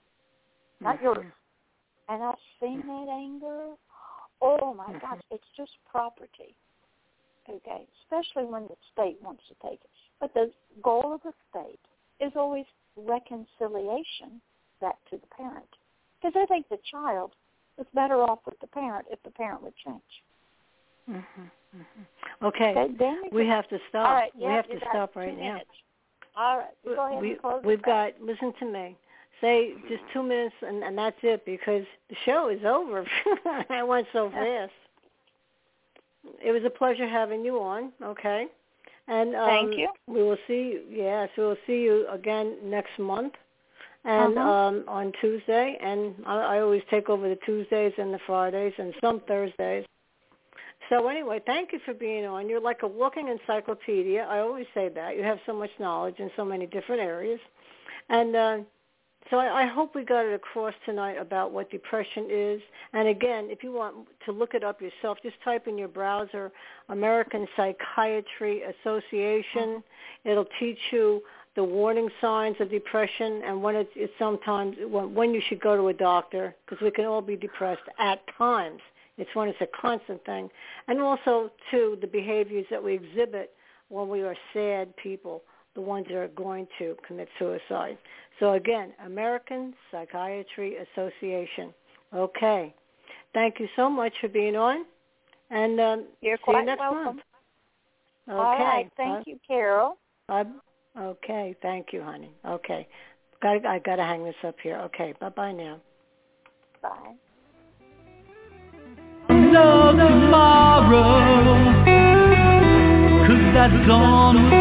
Not mm-hmm. yours. And I've seen that anger. Oh, my mm-hmm. gosh. It's just property. Okay? Especially when the state wants to take it. But the goal of the state is always reconciliation back to the parent. Because I think the child is better off with the parent if the parent would change. Mm-hmm, mm-hmm. Okay, okay we can, have to stop. All right, we yeah, have to stop right minutes. now. All right, go ahead we, and close We've it got, listen to me, say just two minutes and, and that's it because the show is over. I went so fast. It was a pleasure having you on, okay? And um, thank you. We will see you. Yes, we will see you again next month, and uh-huh. um, on Tuesday. And I, I always take over the Tuesdays and the Fridays and some Thursdays. So anyway, thank you for being on. You're like a walking encyclopedia. I always say that. You have so much knowledge in so many different areas, and uh, so I, I hope we got it across tonight about what depression is. And again, if you want to look it up yourself, just type in your browser American Psychiatry Association. It'll teach you the warning signs of depression and when it's, it's sometimes when, when you should go to a doctor, because we can all be depressed at times. It's when it's a constant thing. And also, too, the behaviors that we exhibit when we are sad people, the ones that are going to commit suicide. So again, American Psychiatry Association. Okay. Thank you so much for being on. And um, You're see quite you next welcome. month. Okay. All right. Thank uh, you, Carol. uh, okay. Thank you, honey. Okay. Got I got to hang this up here. Okay, bye-bye now. Bye. Love tomorrow, 'cause that dawn